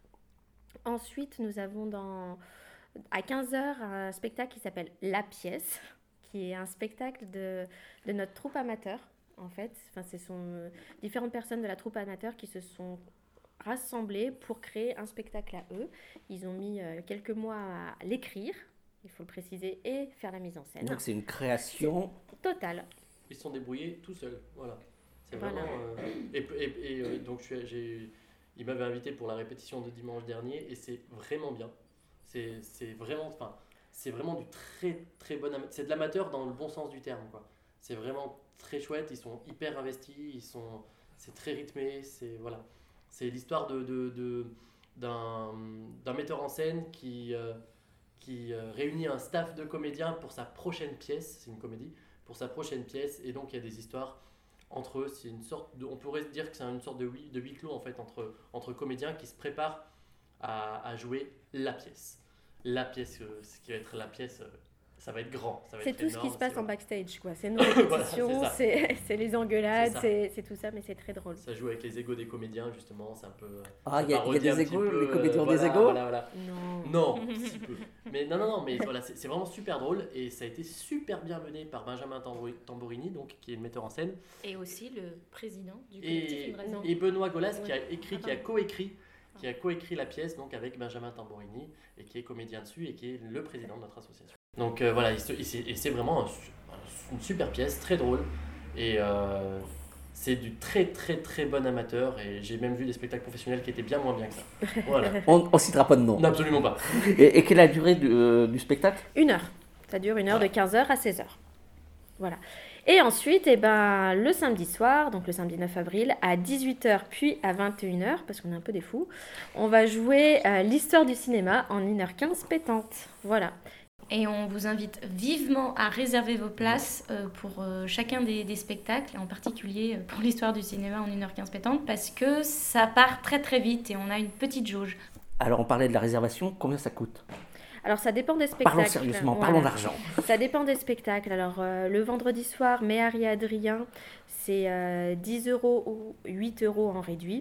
[SPEAKER 4] Ensuite, nous avons dans, à quinze heures un spectacle qui s'appelle La Pièce, qui est un spectacle de, de notre troupe amateur. En fait, enfin, ce sont euh, différentes personnes de la troupe amateur qui se sont rassemblées pour créer un spectacle à eux. Ils ont mis euh, quelques mois à l'écrire, il faut le préciser, et faire la mise en scène.
[SPEAKER 2] Donc c'est une création
[SPEAKER 4] totale.
[SPEAKER 3] Ils se sont débrouillés tout seuls, voilà. C'est
[SPEAKER 4] Voilà.
[SPEAKER 3] vraiment. Euh, et et, et euh, donc je suis, j'ai, il m'avait invité pour la répétition de dimanche dernier et c'est vraiment bien. C'est, c'est vraiment, enfin, c'est vraiment du très très bon amateur. C'est de l'amateur dans le bon sens du terme, quoi. C'est vraiment très chouette. Ils sont hyper investis. Ils sont, c'est très rythmé. C'est voilà. C'est l'histoire de, de, de d'un, d'un metteur en scène qui euh, qui euh, réunit un staff de comédiens pour sa prochaine pièce. C'est une comédie. Pour sa prochaine pièce, et donc il y a des histoires entre eux. C'est une sorte de, on pourrait se dire que c'est une sorte de huis, de huis clos en fait entre, entre comédiens qui se préparent à, à jouer la pièce. La pièce, euh, ce qui va être la pièce, euh, ça va être grand. Ça va
[SPEAKER 4] C'est
[SPEAKER 3] être
[SPEAKER 4] tout
[SPEAKER 3] énorme,
[SPEAKER 4] ce qui se passe
[SPEAKER 3] c'est,
[SPEAKER 4] en
[SPEAKER 3] voilà.
[SPEAKER 4] backstage, quoi. C'est nos répétitions,
[SPEAKER 3] Voilà,
[SPEAKER 4] c'est, c'est les engueulades,
[SPEAKER 3] C'est ça.
[SPEAKER 4] c'est, c'est tout ça, mais c'est très drôle.
[SPEAKER 3] Ça joue avec les égos des comédiens justement. C'est un peu.
[SPEAKER 2] Ah, il y, a- il y a
[SPEAKER 3] parodie un
[SPEAKER 2] des
[SPEAKER 3] petit
[SPEAKER 2] égos,
[SPEAKER 3] peu,
[SPEAKER 2] les comédiens
[SPEAKER 3] euh,
[SPEAKER 2] ont des
[SPEAKER 3] voilà,
[SPEAKER 2] égos
[SPEAKER 3] voilà, voilà.
[SPEAKER 4] Non.
[SPEAKER 3] Non, si peu. Mais non, non, non, mais voilà, c'est, c'est vraiment super drôle et ça a été super bien mené par Benjamin Tambori- Tamborini, donc qui est le metteur en scène,
[SPEAKER 5] Et aussi le président du collectif
[SPEAKER 3] et,
[SPEAKER 5] Yggdrasil.
[SPEAKER 3] et Benoît Golas qui a
[SPEAKER 5] Ouais.
[SPEAKER 3] écrit,
[SPEAKER 5] Ah,
[SPEAKER 3] qui a
[SPEAKER 5] pardon.
[SPEAKER 3] coécrit, qui a coécrit la pièce donc avec Benjamin Tamborini et qui est comédien dessus et qui est le président de notre association. Donc euh, voilà, il se- il s'est- et c'est vraiment un su- une super pièce, très drôle et euh, c'est du très très très bon amateur et j'ai même vu des spectacles professionnels qui étaient bien moins bien que ça. Voilà.
[SPEAKER 2] On ne citera pas de nom.
[SPEAKER 3] Non, absolument pas.
[SPEAKER 2] Et, et quelle est la durée du, euh, du spectacle ?
[SPEAKER 4] Une heure. Ça dure une heure
[SPEAKER 3] Voilà.
[SPEAKER 4] de quinze heures à seize heures. Voilà. Et ensuite, eh ben, le samedi soir, donc le samedi neuf avril, à dix-huit heures puis à vingt et une heures, parce qu'on est un peu des fous, on va jouer euh, l'histoire du cinéma en une heure quinze pétante. Voilà.
[SPEAKER 5] Et on vous invite vivement à réserver vos places euh, pour euh, chacun des, des spectacles, et en particulier euh, pour l'histoire du cinéma en une heure quinze pétante, parce que ça part très très vite et on a une petite jauge.
[SPEAKER 2] Alors on parlait de la réservation, combien ça coûte ?
[SPEAKER 4] Alors ça dépend des spectacles.
[SPEAKER 2] Parlons sérieusement,
[SPEAKER 4] Voilà.
[SPEAKER 2] parlons d'argent.
[SPEAKER 4] Ça dépend des spectacles. Alors, euh, le vendredi soir, Méhari et Adrien, c'est euh, dix euros ou huit euros en réduit.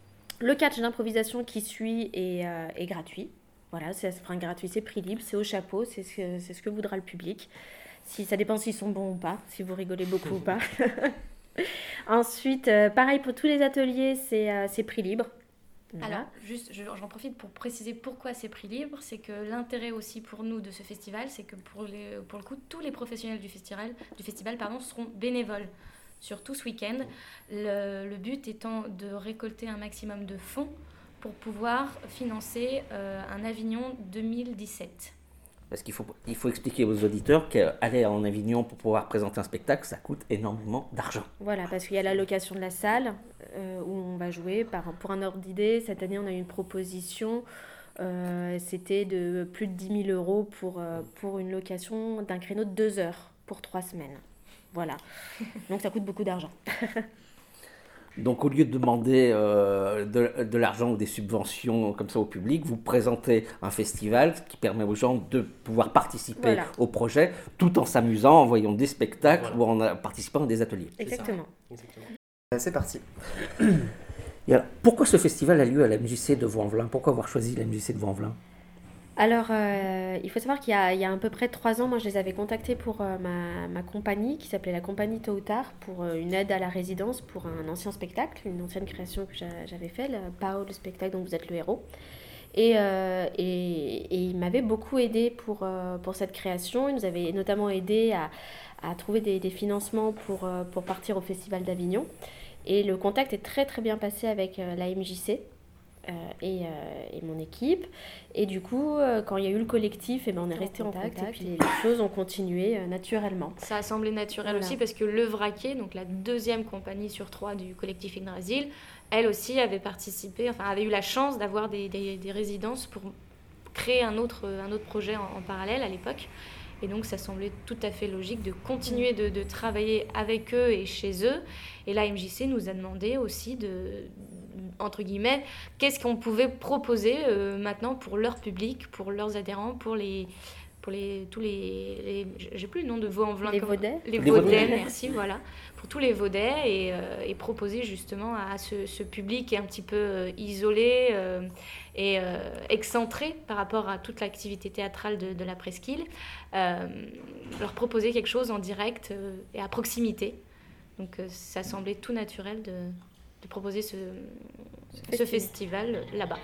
[SPEAKER 4] Le catch d'improvisation qui suit est, euh, est gratuit. Voilà, c'est un gratuit, c'est prix libre, c'est au chapeau, c'est ce que, c'est ce que voudra le public. Si, ça dépend s'ils sont bons ou pas, si vous rigolez beaucoup ou pas. Ensuite, euh, pareil pour tous les ateliers, c'est, euh, c'est prix libre. Voilà.
[SPEAKER 5] Alors, juste, je- j'en profite pour préciser pourquoi c'est prix libre. C'est que l'intérêt aussi pour nous de ce festival, c'est que pour, les, pour le coup, tous les professionnels du festival, du festival pardon, seront bénévoles sur tout ce week-end. Le, le but étant de récolter un maximum de fonds pour pouvoir financer euh, un Avignon deux mille dix-sept.
[SPEAKER 2] Parce qu'il faut, il faut expliquer aux auditeurs qu'aller en Avignon pour pouvoir présenter un spectacle, ça coûte énormément d'argent.
[SPEAKER 4] Voilà, parce qu'il y a la location de la salle euh, où on va jouer. Par, pour un ordre d'idée, cette année, on a eu une proposition. Euh, c'était de plus de dix mille euros pour, euh, pour une location d'un créneau de deux heures pour trois semaines. Voilà. Donc ça coûte beaucoup d'argent.
[SPEAKER 2] Donc au lieu de demander euh, de, de l'argent ou des subventions comme ça au public, vous présentez un festival qui permet aux gens de pouvoir participer
[SPEAKER 4] Voilà.
[SPEAKER 2] au projet tout en s'amusant, en voyant des spectacles
[SPEAKER 3] Voilà.
[SPEAKER 2] ou en euh, participant à des ateliers.
[SPEAKER 3] C'est ça.
[SPEAKER 4] Exactement.
[SPEAKER 3] Exactement.
[SPEAKER 1] Euh, C'est parti.
[SPEAKER 2] Et alors, pourquoi ce festival a lieu à la M J C de Vaux-en-Velin ? Pourquoi avoir choisi la M J C de Vaux-en-Velin ?
[SPEAKER 4] Alors, euh, il faut savoir qu'il y a, il y a à peu près trois ans, moi je les avais contactés pour euh, ma, ma compagnie qui s'appelait la compagnie Tôt ou Tard pour euh, une aide à la résidence pour un ancien spectacle, une ancienne création que j'a- j'avais fait, le Pao, le spectacle dont vous êtes le héros. Et, euh, et, et il m'avait beaucoup aidé pour, euh, pour cette création. Il nous avait notamment aidé à, à trouver des, des financements pour, euh, pour partir au Festival d'Avignon. Et le contact est très très bien passé avec euh, la M J C euh, et, euh, et mon équipe. Et du coup, euh, quand il y a eu le collectif, eh ben, on est resté en contact, et puis les, les choses ont continué euh, naturellement.
[SPEAKER 5] Ça a semblé naturel
[SPEAKER 4] Voilà.
[SPEAKER 5] aussi parce que Le Vraquier, donc la deuxième compagnie sur trois du collectif Yggdrasil, elle aussi avait participé, enfin avait eu la chance d'avoir des, des, des résidences pour créer un autre, un autre projet en, en parallèle à l'époque. Et donc ça semblait tout à fait logique de continuer de, de travailler avec eux et chez eux. Et la M J C nous a demandé aussi de, entre guillemets, qu'est-ce qu'on pouvait proposer euh, maintenant pour leur public, pour leurs adhérents, pour les... pour les, tous les, les j'ai plus le nom de Vaux-en-Velin.
[SPEAKER 4] Les Vaudais.
[SPEAKER 5] Les
[SPEAKER 2] Les
[SPEAKER 5] Vaudais,
[SPEAKER 2] Vaudais.
[SPEAKER 5] merci, voilà. Pour tous les Vaudais et, euh, et proposer justement à ce, ce public qui est un petit peu euh, isolé euh, et euh, excentré par rapport à toute l'activité théâtrale de, de la Presqu'île, euh, leur proposer quelque chose en direct euh, et à proximité. Donc euh, ça semblait tout naturel de, de proposer ce, ce festival là-bas.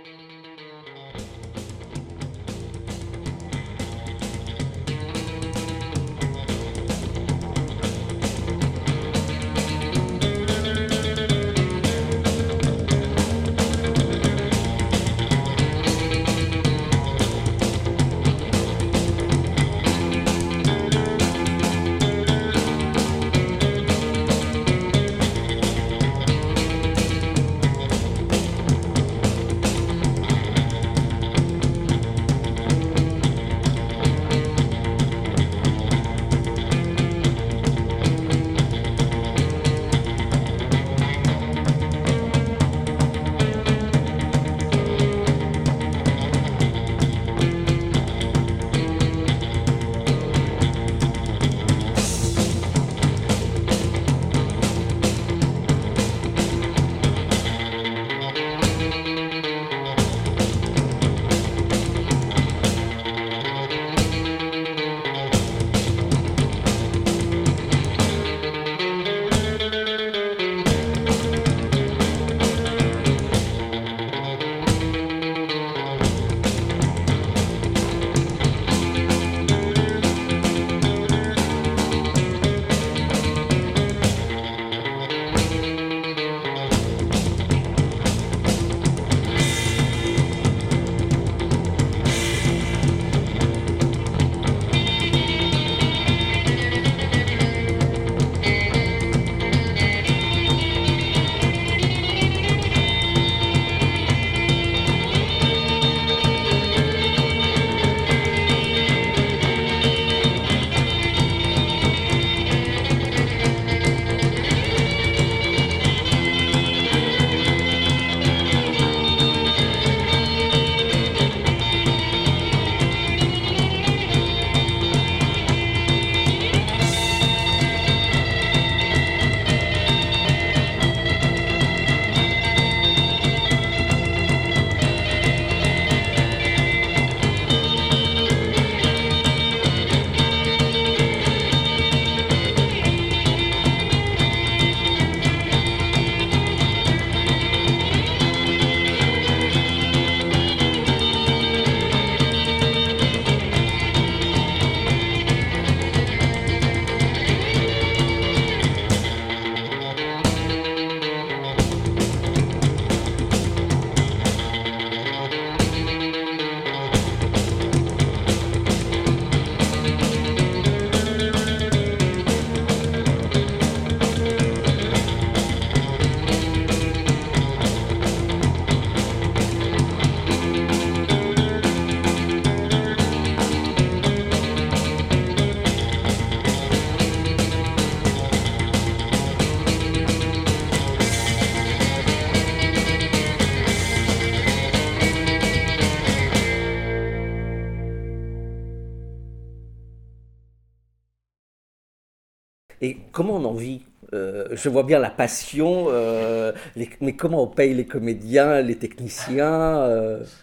[SPEAKER 2] Et comment on en vit? Euh, je vois bien la passion, euh, les- mais comment on paye les comédiens, les techniciens euh,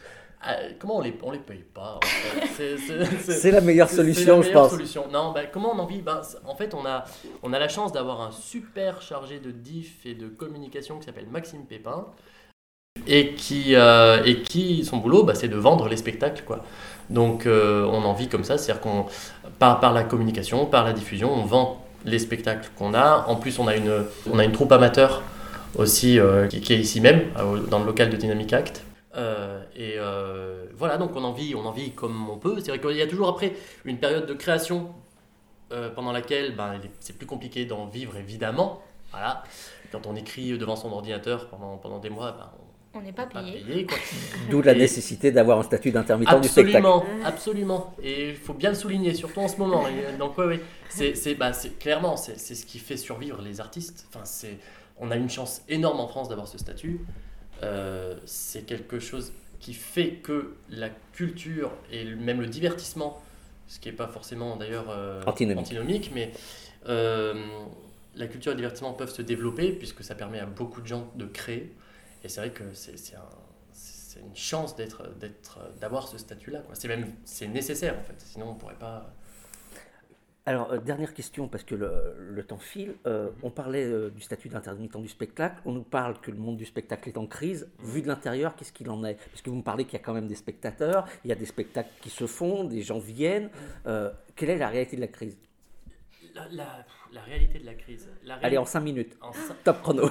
[SPEAKER 3] Ah, comment on les, on les paye pas en fait. c'est, c'est, c'est,
[SPEAKER 2] c'est la meilleure
[SPEAKER 3] c'est,
[SPEAKER 2] solution,
[SPEAKER 3] c'est la
[SPEAKER 2] je
[SPEAKER 3] meilleure
[SPEAKER 2] pense.
[SPEAKER 3] Solution. Non, bah, comment on en vit bah, En fait, on a, on a la chance d'avoir un super chargé de diff et de communication qui s'appelle Maxime Pépin et qui, euh, et qui son boulot, bah, c'est de vendre les spectacles, quoi. Donc, euh, on en vit comme ça, c'est-à-dire qu'on par, par la communication, par la diffusion, on vend les spectacles qu'on a. En plus, on a une, on a une troupe amateur aussi euh, qui, qui est ici même, dans le local de Dynamic Act. Euh, et euh, voilà, donc on en vit, on en vit comme on peut. C'est vrai qu'il y a toujours après une période de création euh, pendant laquelle ben, c'est plus compliqué d'en vivre, évidemment. Voilà. Quand on écrit devant son ordinateur pendant, pendant des mois, ben,
[SPEAKER 5] on n'est pas payé.
[SPEAKER 3] Pas payé quoi.
[SPEAKER 2] D'où la nécessité d'avoir un statut d'intermittent du spectacle.
[SPEAKER 3] Absolument, absolument. Et il faut bien le souligner, surtout en ce moment. Et donc, ouais, ouais. C'est, c'est, bah, c'est, clairement, c'est, c'est ce qui fait survivre les artistes. Enfin, c'est, on a une chance énorme en France d'avoir ce statut. Euh, c'est quelque chose qui fait que la culture et même le divertissement, ce qui n'est pas forcément d'ailleurs euh,
[SPEAKER 2] antinomique.
[SPEAKER 3] antinomique, mais euh, la culture et le divertissement peuvent se développer puisque ça permet à beaucoup de gens de créer. Et c'est vrai que c'est, c'est, un, c'est une chance d'être, d'être, d'avoir ce statut-là, quoi. C'est même c'est nécessaire en fait, sinon on ne pourrait pas.
[SPEAKER 2] Alors, euh, dernière question, parce que le, le temps file. Euh, on parlait euh, du statut d'intermittent du spectacle. On nous parle que le monde du spectacle est en crise. Vu de l'intérieur, qu'est-ce qu'il en est ? Parce que vous me parlez qu'il y a quand même des spectateurs, il y a des spectacles qui se font, des gens viennent. Euh, quelle est la réalité de la crise ?
[SPEAKER 3] La, la, la réalité de la crise. La réalité...
[SPEAKER 2] Allez, en cinq minutes.
[SPEAKER 3] En cinq...
[SPEAKER 2] Top chrono.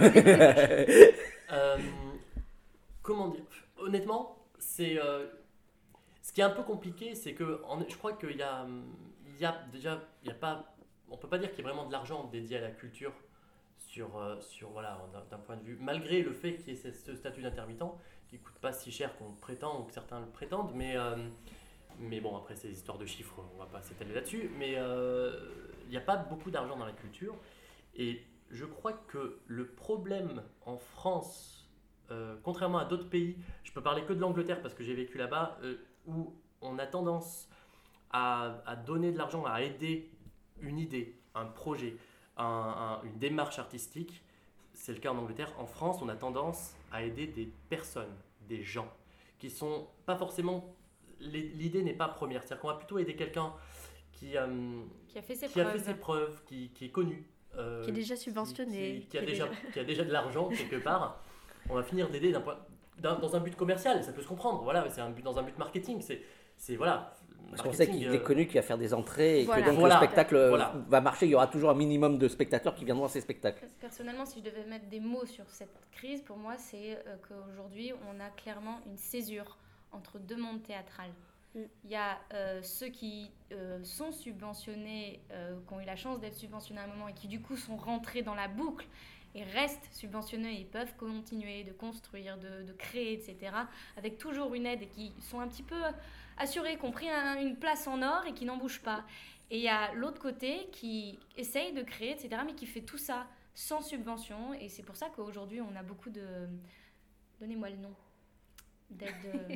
[SPEAKER 3] euh, comment dire ? Honnêtement, c'est euh, ce qui est un peu compliqué, c'est que en, je crois qu'il y a, il y a déjà, il y a pas, on peut pas dire qu'il y a vraiment de l'argent dédié à la culture sur, euh, sur voilà, d'un, d'un point de vue, malgré le fait qu'il y ait ce, ce statut d'intermittent qui coûte pas si cher qu'on prétend ou que certains le prétendent, mais euh, mais bon, après, c'est des histoires de chiffres, on va pas s'étaler là-dessus. Mais euh, il n'y a pas beaucoup d'argent dans la culture. Et je crois que le problème en France, euh, contrairement à d'autres pays, je peux parler que de l'Angleterre parce que j'ai vécu là-bas, euh, où on a tendance à, à donner de l'argent, à aider une idée, un projet, un, un, une démarche artistique. C'est le cas en Angleterre. En France, on a tendance à aider des personnes, des gens, qui sont pas forcément... L'idée n'est pas première, c'est-à-dire qu'on va plutôt aider quelqu'un qui, euh,
[SPEAKER 5] qui a fait ses
[SPEAKER 3] qui
[SPEAKER 5] preuves,
[SPEAKER 3] a fait ses preuves qui, qui est connu,
[SPEAKER 4] euh, qui est déjà subventionné,
[SPEAKER 3] qui, qui, qui, a, déjà, qui a déjà de l'argent quelque part. On va finir d'aider d'un point, d'un, dans un but commercial, ça peut se comprendre. Voilà, c'est un but, dans un but marketing. C'est, c'est voilà.
[SPEAKER 2] Parce qu'on sait qu'il euh, est connu, qu'il va faire des entrées et
[SPEAKER 5] voilà.
[SPEAKER 2] que donc
[SPEAKER 3] voilà.
[SPEAKER 2] le spectacle
[SPEAKER 3] voilà.
[SPEAKER 2] va marcher. Il y aura toujours un minimum de spectateurs qui viendront à ces spectacles.
[SPEAKER 5] Personnellement, si je devais mettre des mots sur cette crise, pour moi, c'est euh, qu'aujourd'hui, on a clairement une césure entre deux mondes théâtrales. Il y a euh, ceux qui euh, sont subventionnés, euh, qui ont eu la chance d'être subventionnés à un moment et qui du coup sont rentrés dans la boucle et restent subventionnés et peuvent continuer de construire, de, de créer, et cetera, avec toujours une aide et qui sont un petit peu assurés, qui ont pris un, une place en or et qui n'en bougent pas. Et il y a l'autre côté qui essaye de créer, et cetera, mais qui fait tout ça sans subvention. Et c'est pour ça qu'aujourd'hui, on a beaucoup de... Donnez-moi le nom. D'aide...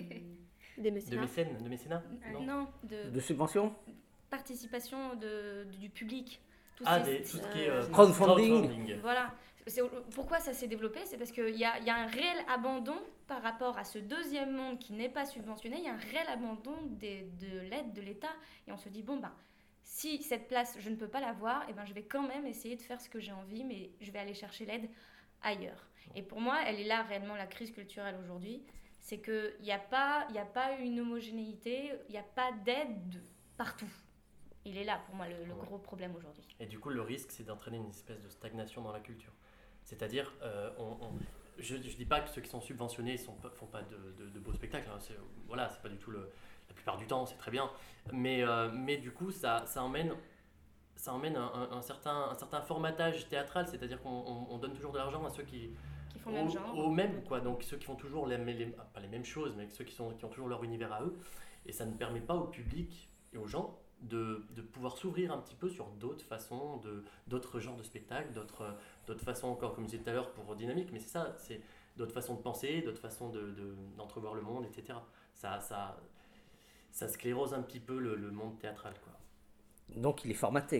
[SPEAKER 4] Des mécénats.
[SPEAKER 3] De mécènes, de mécénat
[SPEAKER 5] euh, Non, de,
[SPEAKER 2] de subventions,
[SPEAKER 5] participation de, de, du public.
[SPEAKER 3] Tout ah, ces, des, tout ce qui est euh,
[SPEAKER 2] crowdfunding.
[SPEAKER 3] crowdfunding.
[SPEAKER 5] Voilà. C'est, pourquoi ça s'est développé ? C'est parce qu'il y a, y a un réel abandon par rapport à ce deuxième monde qui n'est pas subventionné. Il y a un réel abandon des, de l'aide de l'État. Et on se dit, bon, ben, si cette place, je ne peux pas l'avoir, eh ben, je vais quand même essayer de faire ce que j'ai envie, mais je vais aller chercher l'aide ailleurs. Et pour moi, elle est là réellement la crise culturelle aujourd'hui. C'est qu'il n'y a pas, y a pas une homogénéité, il n'y a pas d'aide partout. Il est là, pour moi, le, le gros problème aujourd'hui.
[SPEAKER 3] Et du coup, le risque, c'est d'entraîner une espèce de stagnation dans la culture. C'est-à-dire, euh, on, on, je ne dis pas que ceux qui sont subventionnés ne font pas de, de, de beaux spectacles. Hein. C'est, voilà, c'est pas du tout le... La plupart du temps, c'est très bien. Mais, euh, mais du coup, ça, ça emmène, ça emmène un, un, un, certain, un certain formatage théâtral. C'est-à-dire qu'on on, on donne toujours de l'argent à ceux qui...
[SPEAKER 5] Qui font le même genre.
[SPEAKER 3] Au même, quoi. Donc ceux qui font toujours les, les, pas les mêmes choses, mais ceux qui, sont, qui ont toujours leur univers à eux. Et ça ne permet pas au public et aux gens de, de pouvoir s'ouvrir un petit peu sur d'autres façons, de, d'autres genres de spectacles, d'autres, d'autres façons encore, comme je disais tout à l'heure pour Dynamique, mais c'est ça, c'est d'autres façons de penser, d'autres façons de, de, d'entrevoir le monde, et cetera. Ça, ça, ça sclérose un petit peu le, le monde théâtral, quoi.
[SPEAKER 2] Donc il est formaté.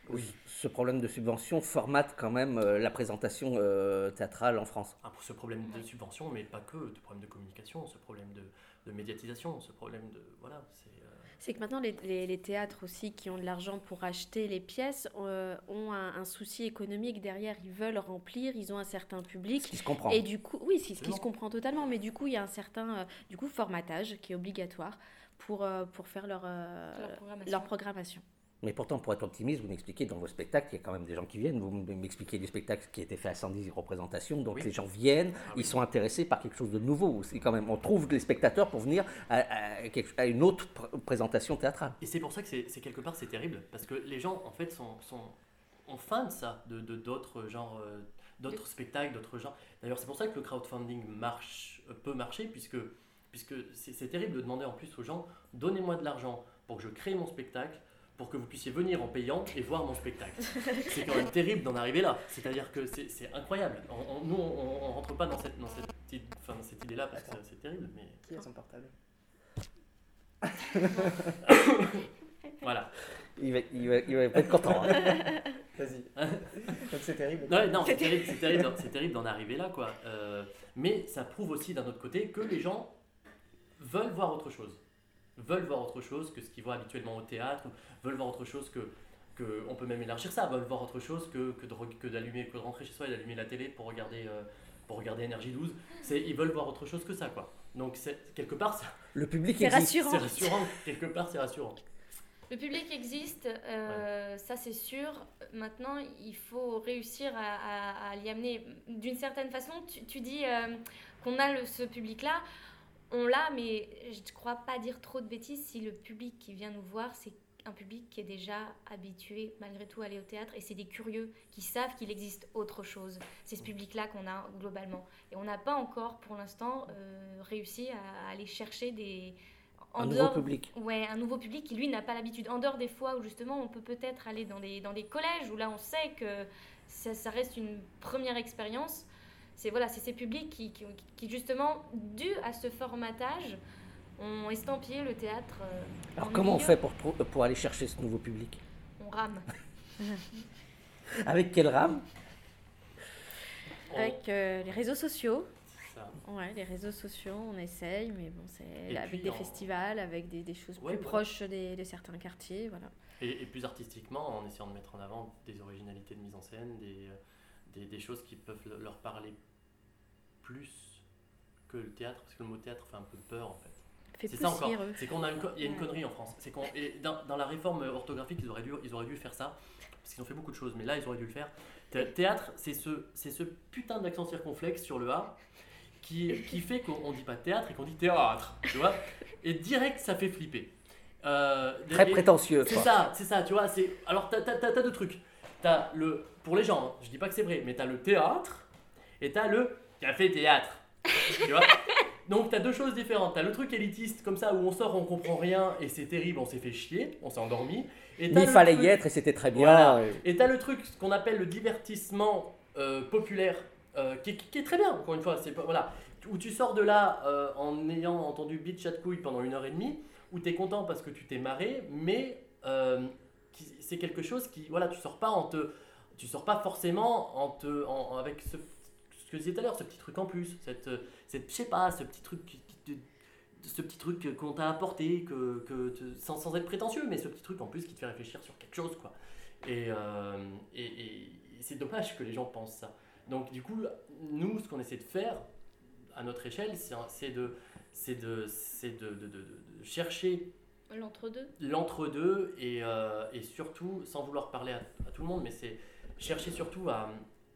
[SPEAKER 2] Oui, ce problème de subvention formate quand même euh, la présentation euh, théâtrale en France.
[SPEAKER 3] Ah, pour ce problème de subvention, mais pas que, ce problème de communication, ce problème de, de médiatisation, ce problème de... Voilà, c'est... Euh...
[SPEAKER 4] C'est que maintenant, les, les, les théâtres aussi qui ont de l'argent pour acheter les pièces euh, ont un, un souci économique derrière. Ils veulent remplir, ils ont un certain public.
[SPEAKER 2] Ce qui se comprend.
[SPEAKER 4] Et du coup, oui, c'est ce qui se comprend totalement. Mais du coup, il y a un certain euh, du coup, formatage qui est obligatoire pour, euh, pour faire leur, euh,
[SPEAKER 5] Leur programmation.
[SPEAKER 4] leur programmation.
[SPEAKER 2] Mais pourtant, pour être optimiste, vous m'expliquez dans vos spectacles, il y a quand même des gens qui viennent. Vous m'expliquez du spectacle qui a été fait à cent dix représentations, donc
[SPEAKER 3] Oui.
[SPEAKER 2] les gens viennent,
[SPEAKER 3] Ah,
[SPEAKER 2] ils
[SPEAKER 3] oui.
[SPEAKER 2] sont intéressés par quelque chose de nouveau. C'est quand même, on trouve les spectateurs pour venir à, à, à une autre pr- présentation théâtrale.
[SPEAKER 3] Et c'est pour ça que c'est, c'est quelque part c'est terrible, parce que les gens en fait sont, sont ont faim de ça, de, de d'autres genres, euh, d'autres spectacles, d'autres genres. D'ailleurs, c'est pour ça que le crowdfunding marche, euh, peut marcher, puisque puisque c'est, c'est terrible de demander en plus aux gens, donnez-moi de l'argent pour que je crée mon spectacle, pour que vous puissiez venir en payant et voir mon spectacle. C'est quand même terrible d'en arriver là. C'est-à-dire que c'est, c'est incroyable. On, on, nous, on, on rentre pas dans cette, dans cette, idée, enfin, dans cette idée-là parce que c'est, c'est terrible. Mais
[SPEAKER 1] Qui a son portable?
[SPEAKER 3] voilà.
[SPEAKER 2] Il va, il va, il va être content. Hein.
[SPEAKER 1] Vas-y. Donc c'est terrible.
[SPEAKER 3] Ouais, non, c'est terrible, c'est terrible, c'est terrible d'en arriver là, quoi. Euh, mais ça prouve aussi d'un autre côté que les gens veulent voir autre chose. Veulent voir autre chose que ce qu'ils voient habituellement au théâtre, veulent voir autre chose que, que on peut même élargir ça, veulent voir autre chose que, que, de, que d'allumer, que de rentrer chez soi et d'allumer la télé pour regarder, euh, pour regarder N R J douze. C'est, ils veulent voir autre chose que ça, quoi. Donc c'est, quelque part, ça,
[SPEAKER 2] Le public
[SPEAKER 4] C'est
[SPEAKER 2] existe.
[SPEAKER 4] rassurant.
[SPEAKER 3] c'est rassurant. Quelque part, c'est rassurant.
[SPEAKER 5] Le public existe, euh, ça c'est sûr. Maintenant, il faut réussir à, à- à l'y amener. D'une certaine façon, tu, tu dis euh, qu'on a le- ce public-là, on l'a, mais je ne crois pas dire trop de bêtises si le public qui vient nous voir, c'est un public qui est déjà habitué malgré tout à aller au théâtre, et c'est des curieux qui savent qu'il existe autre chose. C'est ce public-là qu'on a globalement. Et on n'a pas encore, pour l'instant, euh, réussi à, à aller chercher des... en
[SPEAKER 2] Un nouveau
[SPEAKER 5] dehors-
[SPEAKER 2] public.
[SPEAKER 5] Ouais, un nouveau public qui lui n'a pas l'habitude. En dehors des fois où justement on peut peut-être aller dans des, dans des collèges où là on sait que ça, ça reste une première expérience. C'est voilà, c'est ces publics qui, qui, qui justement, dû à ce formatage, ont estampillé le théâtre. euh,
[SPEAKER 2] Alors
[SPEAKER 5] en
[SPEAKER 2] comment on
[SPEAKER 5] milieu.
[SPEAKER 2] fait pour, pour aller chercher ce nouveau public?
[SPEAKER 5] On rame.
[SPEAKER 2] Avec quelle rame?
[SPEAKER 3] On-
[SPEAKER 4] Avec euh, les réseaux sociaux.
[SPEAKER 3] ça.
[SPEAKER 4] Ouais, les réseaux sociaux, on essaye, mais bon, c'est
[SPEAKER 3] Et
[SPEAKER 4] avec
[SPEAKER 3] puis,
[SPEAKER 4] des
[SPEAKER 3] en-
[SPEAKER 4] festivals, avec des, des choses
[SPEAKER 3] Ouais,
[SPEAKER 4] plus
[SPEAKER 3] voilà.
[SPEAKER 4] proches des, de certains quartiers, voilà.
[SPEAKER 3] Et, et plus artistiquement, en essayant de mettre en avant des originalités de mise en scène, des, euh, des, des choses qui peuvent le- leur parler plus que le théâtre, parce que le mot théâtre fait un peu peur en fait.
[SPEAKER 4] Fait
[SPEAKER 3] C'est ça encore,
[SPEAKER 4] poussiéreux.
[SPEAKER 3] c'est qu'on a une, co- il y a une
[SPEAKER 4] Ouais.
[SPEAKER 3] connerie en France. C'est qu'on, et dans, dans la réforme orthographique, ils auraient, dû, ils auraient dû faire ça, parce qu'ils ont fait beaucoup de choses, mais là ils auraient dû le faire. Thé- Théâtre, c'est ce, c'est ce putain d'accent circonflexe sur le A qui, qui fait qu'on ne dit pas théâtre et qu'on dit théâtre, tu vois. Et direct, ça fait flipper. Euh,
[SPEAKER 2] Très
[SPEAKER 3] et-
[SPEAKER 2] prétentieux.
[SPEAKER 3] c'est
[SPEAKER 2] quoi.
[SPEAKER 3] ça, c'est ça, tu vois. C'est... Alors, t'as, t'as, t'as, t'as deux trucs. T'as le... Pour les gens, hein, je dis pas que c'est vrai, mais t'as le théâtre et t'as le café-théâtre. Tu vois. Donc, t'as deux choses différentes. T'as le truc élitiste, comme ça, où on sort, on comprend rien et c'est terrible, on s'est fait chier, on s'est endormi. Et t'as
[SPEAKER 2] Mais il
[SPEAKER 3] le
[SPEAKER 2] fallait
[SPEAKER 3] truc-
[SPEAKER 2] y être et c'était très bien.
[SPEAKER 3] Voilà.
[SPEAKER 2] et-
[SPEAKER 3] Et t'as le truc, ce qu'on appelle le divertissement euh, populaire, euh, qui, est- qui est très bien, encore une fois. C'est pas, voilà. Où tu sors de là euh, en ayant entendu Beat Chat Couille pendant une heure et demie, où t'es content parce que tu t'es marré, mais euh, qui- c'est quelque chose qui, voilà, tu sors pas en te, tu sors pas forcément en te, en- avec ce, ce que je disais tout à l'heure, ce petit truc en plus, cette, cette, je sais pas, ce petit truc qui, qui te- ce petit truc qu'on t'a apporté, que, que te- sans, sans être prétentieux, mais ce petit truc en plus qui te fait réfléchir sur quelque chose, quoi. Et, euh, et, et c'est dommage que les gens pensent ça. Donc du coup, nous, ce qu'on essaie de faire, à notre échelle, c'est, c'est, de, c'est, de, c'est de, de, de, de chercher
[SPEAKER 5] L'entre-deux.
[SPEAKER 3] l'entre-deux et, euh, et surtout, sans vouloir parler à, à tout le monde, mais c'est chercher surtout à,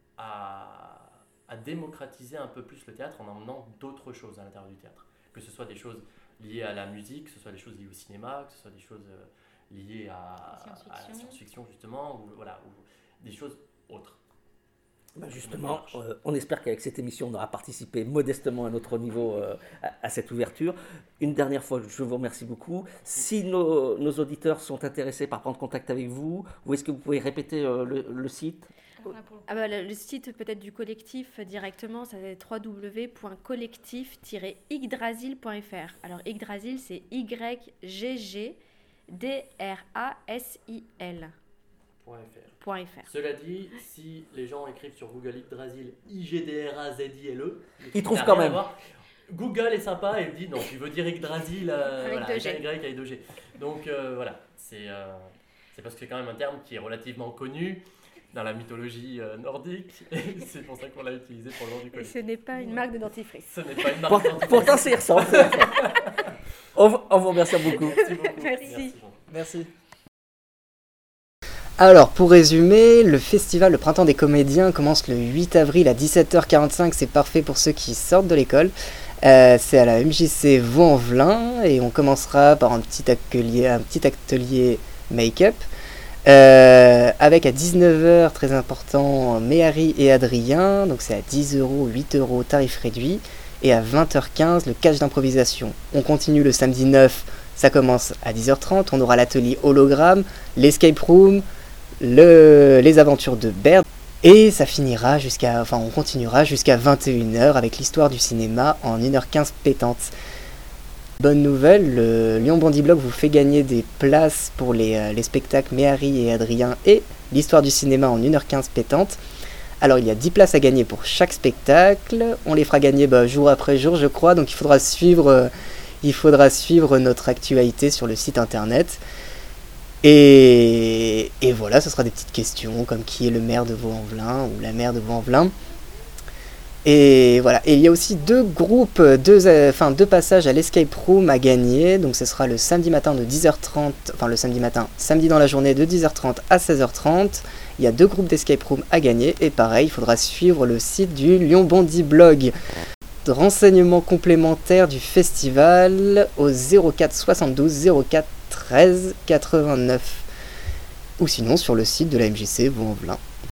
[SPEAKER 3] à, à démocratiser un peu plus le théâtre en emmenant d'autres choses à l'intérieur du théâtre. Que ce soit des choses liées à la musique, que ce soit des choses liées au cinéma, que ce soit des choses euh, liées à,
[SPEAKER 5] Science-fiction.
[SPEAKER 3] à la science-fiction justement, ou, voilà, ou des choses autres.
[SPEAKER 2] Bah, justement, euh, on espère qu'avec cette émission, on aura participé modestement à notre niveau euh, à, à cette ouverture. Une dernière fois, je vous remercie beaucoup. Si nos, nos auditeurs sont intéressés par prendre contact avec vous, où est-ce que vous pouvez répéter euh, le, le site?
[SPEAKER 5] Alors là, pour le coup,
[SPEAKER 4] Ah bah, le, le site peut-être du collectif euh, directement, ça va être w w w point collectif tiret yggdrasil point f r. Alors Yggdrasil, c'est Y G G D R A S I L. Point F R.
[SPEAKER 3] Cela dit, si les gens écrivent sur Google Yggdrasil I G D R A Z I L E,
[SPEAKER 2] Ils trouvent quand même.
[SPEAKER 3] Google est sympa et dit non, tu veux dire Yggdrasil euh,
[SPEAKER 6] Avec
[SPEAKER 3] voilà,
[SPEAKER 6] deux G.
[SPEAKER 3] Y avec deux G. Donc euh, voilà, c'est, euh, c'est parce que c'est quand même un terme qui est relativement connu dans la mythologie euh, nordique et c'est pour ça qu'on l'a utilisé pour le nom du
[SPEAKER 4] Et
[SPEAKER 3] collectif.
[SPEAKER 4] ce n'est pas une marque de dentifrice.
[SPEAKER 3] Ce n'est pas une marque
[SPEAKER 2] Pour-
[SPEAKER 3] d'identité.
[SPEAKER 2] Pourtant, c'est ressemble. on, vous- on vous remercie beaucoup.
[SPEAKER 3] Merci beaucoup.
[SPEAKER 4] Merci.
[SPEAKER 3] Jean.
[SPEAKER 1] Merci. Alors, pour résumer, le festival Le Printemps des Comédiens commence le huit avril à dix-sept heures quarante-cinq, c'est parfait pour ceux qui sortent de l'école. Euh, c'est à la M J C Vaux-en-Velin et on commencera par un petit atelier, un petit atelier make-up euh, avec à dix-neuf heures, très important, Méhari et Adrien, donc c'est à dix euros, huit euros, tarif réduit, et à vingt heures quinze, le catch d'improvisation. On continue le samedi neuf, ça commence à dix heures trente, on aura l'atelier hologramme, l'escape room, le, les aventures de Baird, et ça finira jusqu'à, enfin on continuera jusqu'à vingt et une heures avec l'histoire du cinéma en une heure quinze pétante. Bonne nouvelle, le Lyon Bandit Blog vous fait gagner des places pour les, euh, les spectacles Méhari et Adrien et l'histoire du cinéma en une heure quinze pétante. Alors il y a dix places à gagner pour chaque spectacle, on les fera gagner bah, jour après jour je crois, donc il faudra suivre, euh, il faudra suivre notre actualité sur le site internet. Et, et voilà, ce sera des petites questions comme qui est le maire de Vaux-en-Velin ou la maire de Vaux-en-Velin. Et voilà, et il y a aussi deux groupes, deux, euh, enfin deux passages à l'escape room à gagner. Donc ce sera le samedi matin de dix heures trente, enfin le samedi matin, samedi dans la journée de dix heures trente à seize heures trente. Il y a deux groupes d'escape room à gagner et pareil, il faudra suivre le site du Lyon Bandit Blog. De renseignements complémentaires du festival au zéro quatre soixante-douze zéro quatre treize quatre-vingt-neuf ou sinon sur le site de la M J C Vaux-en-Velin.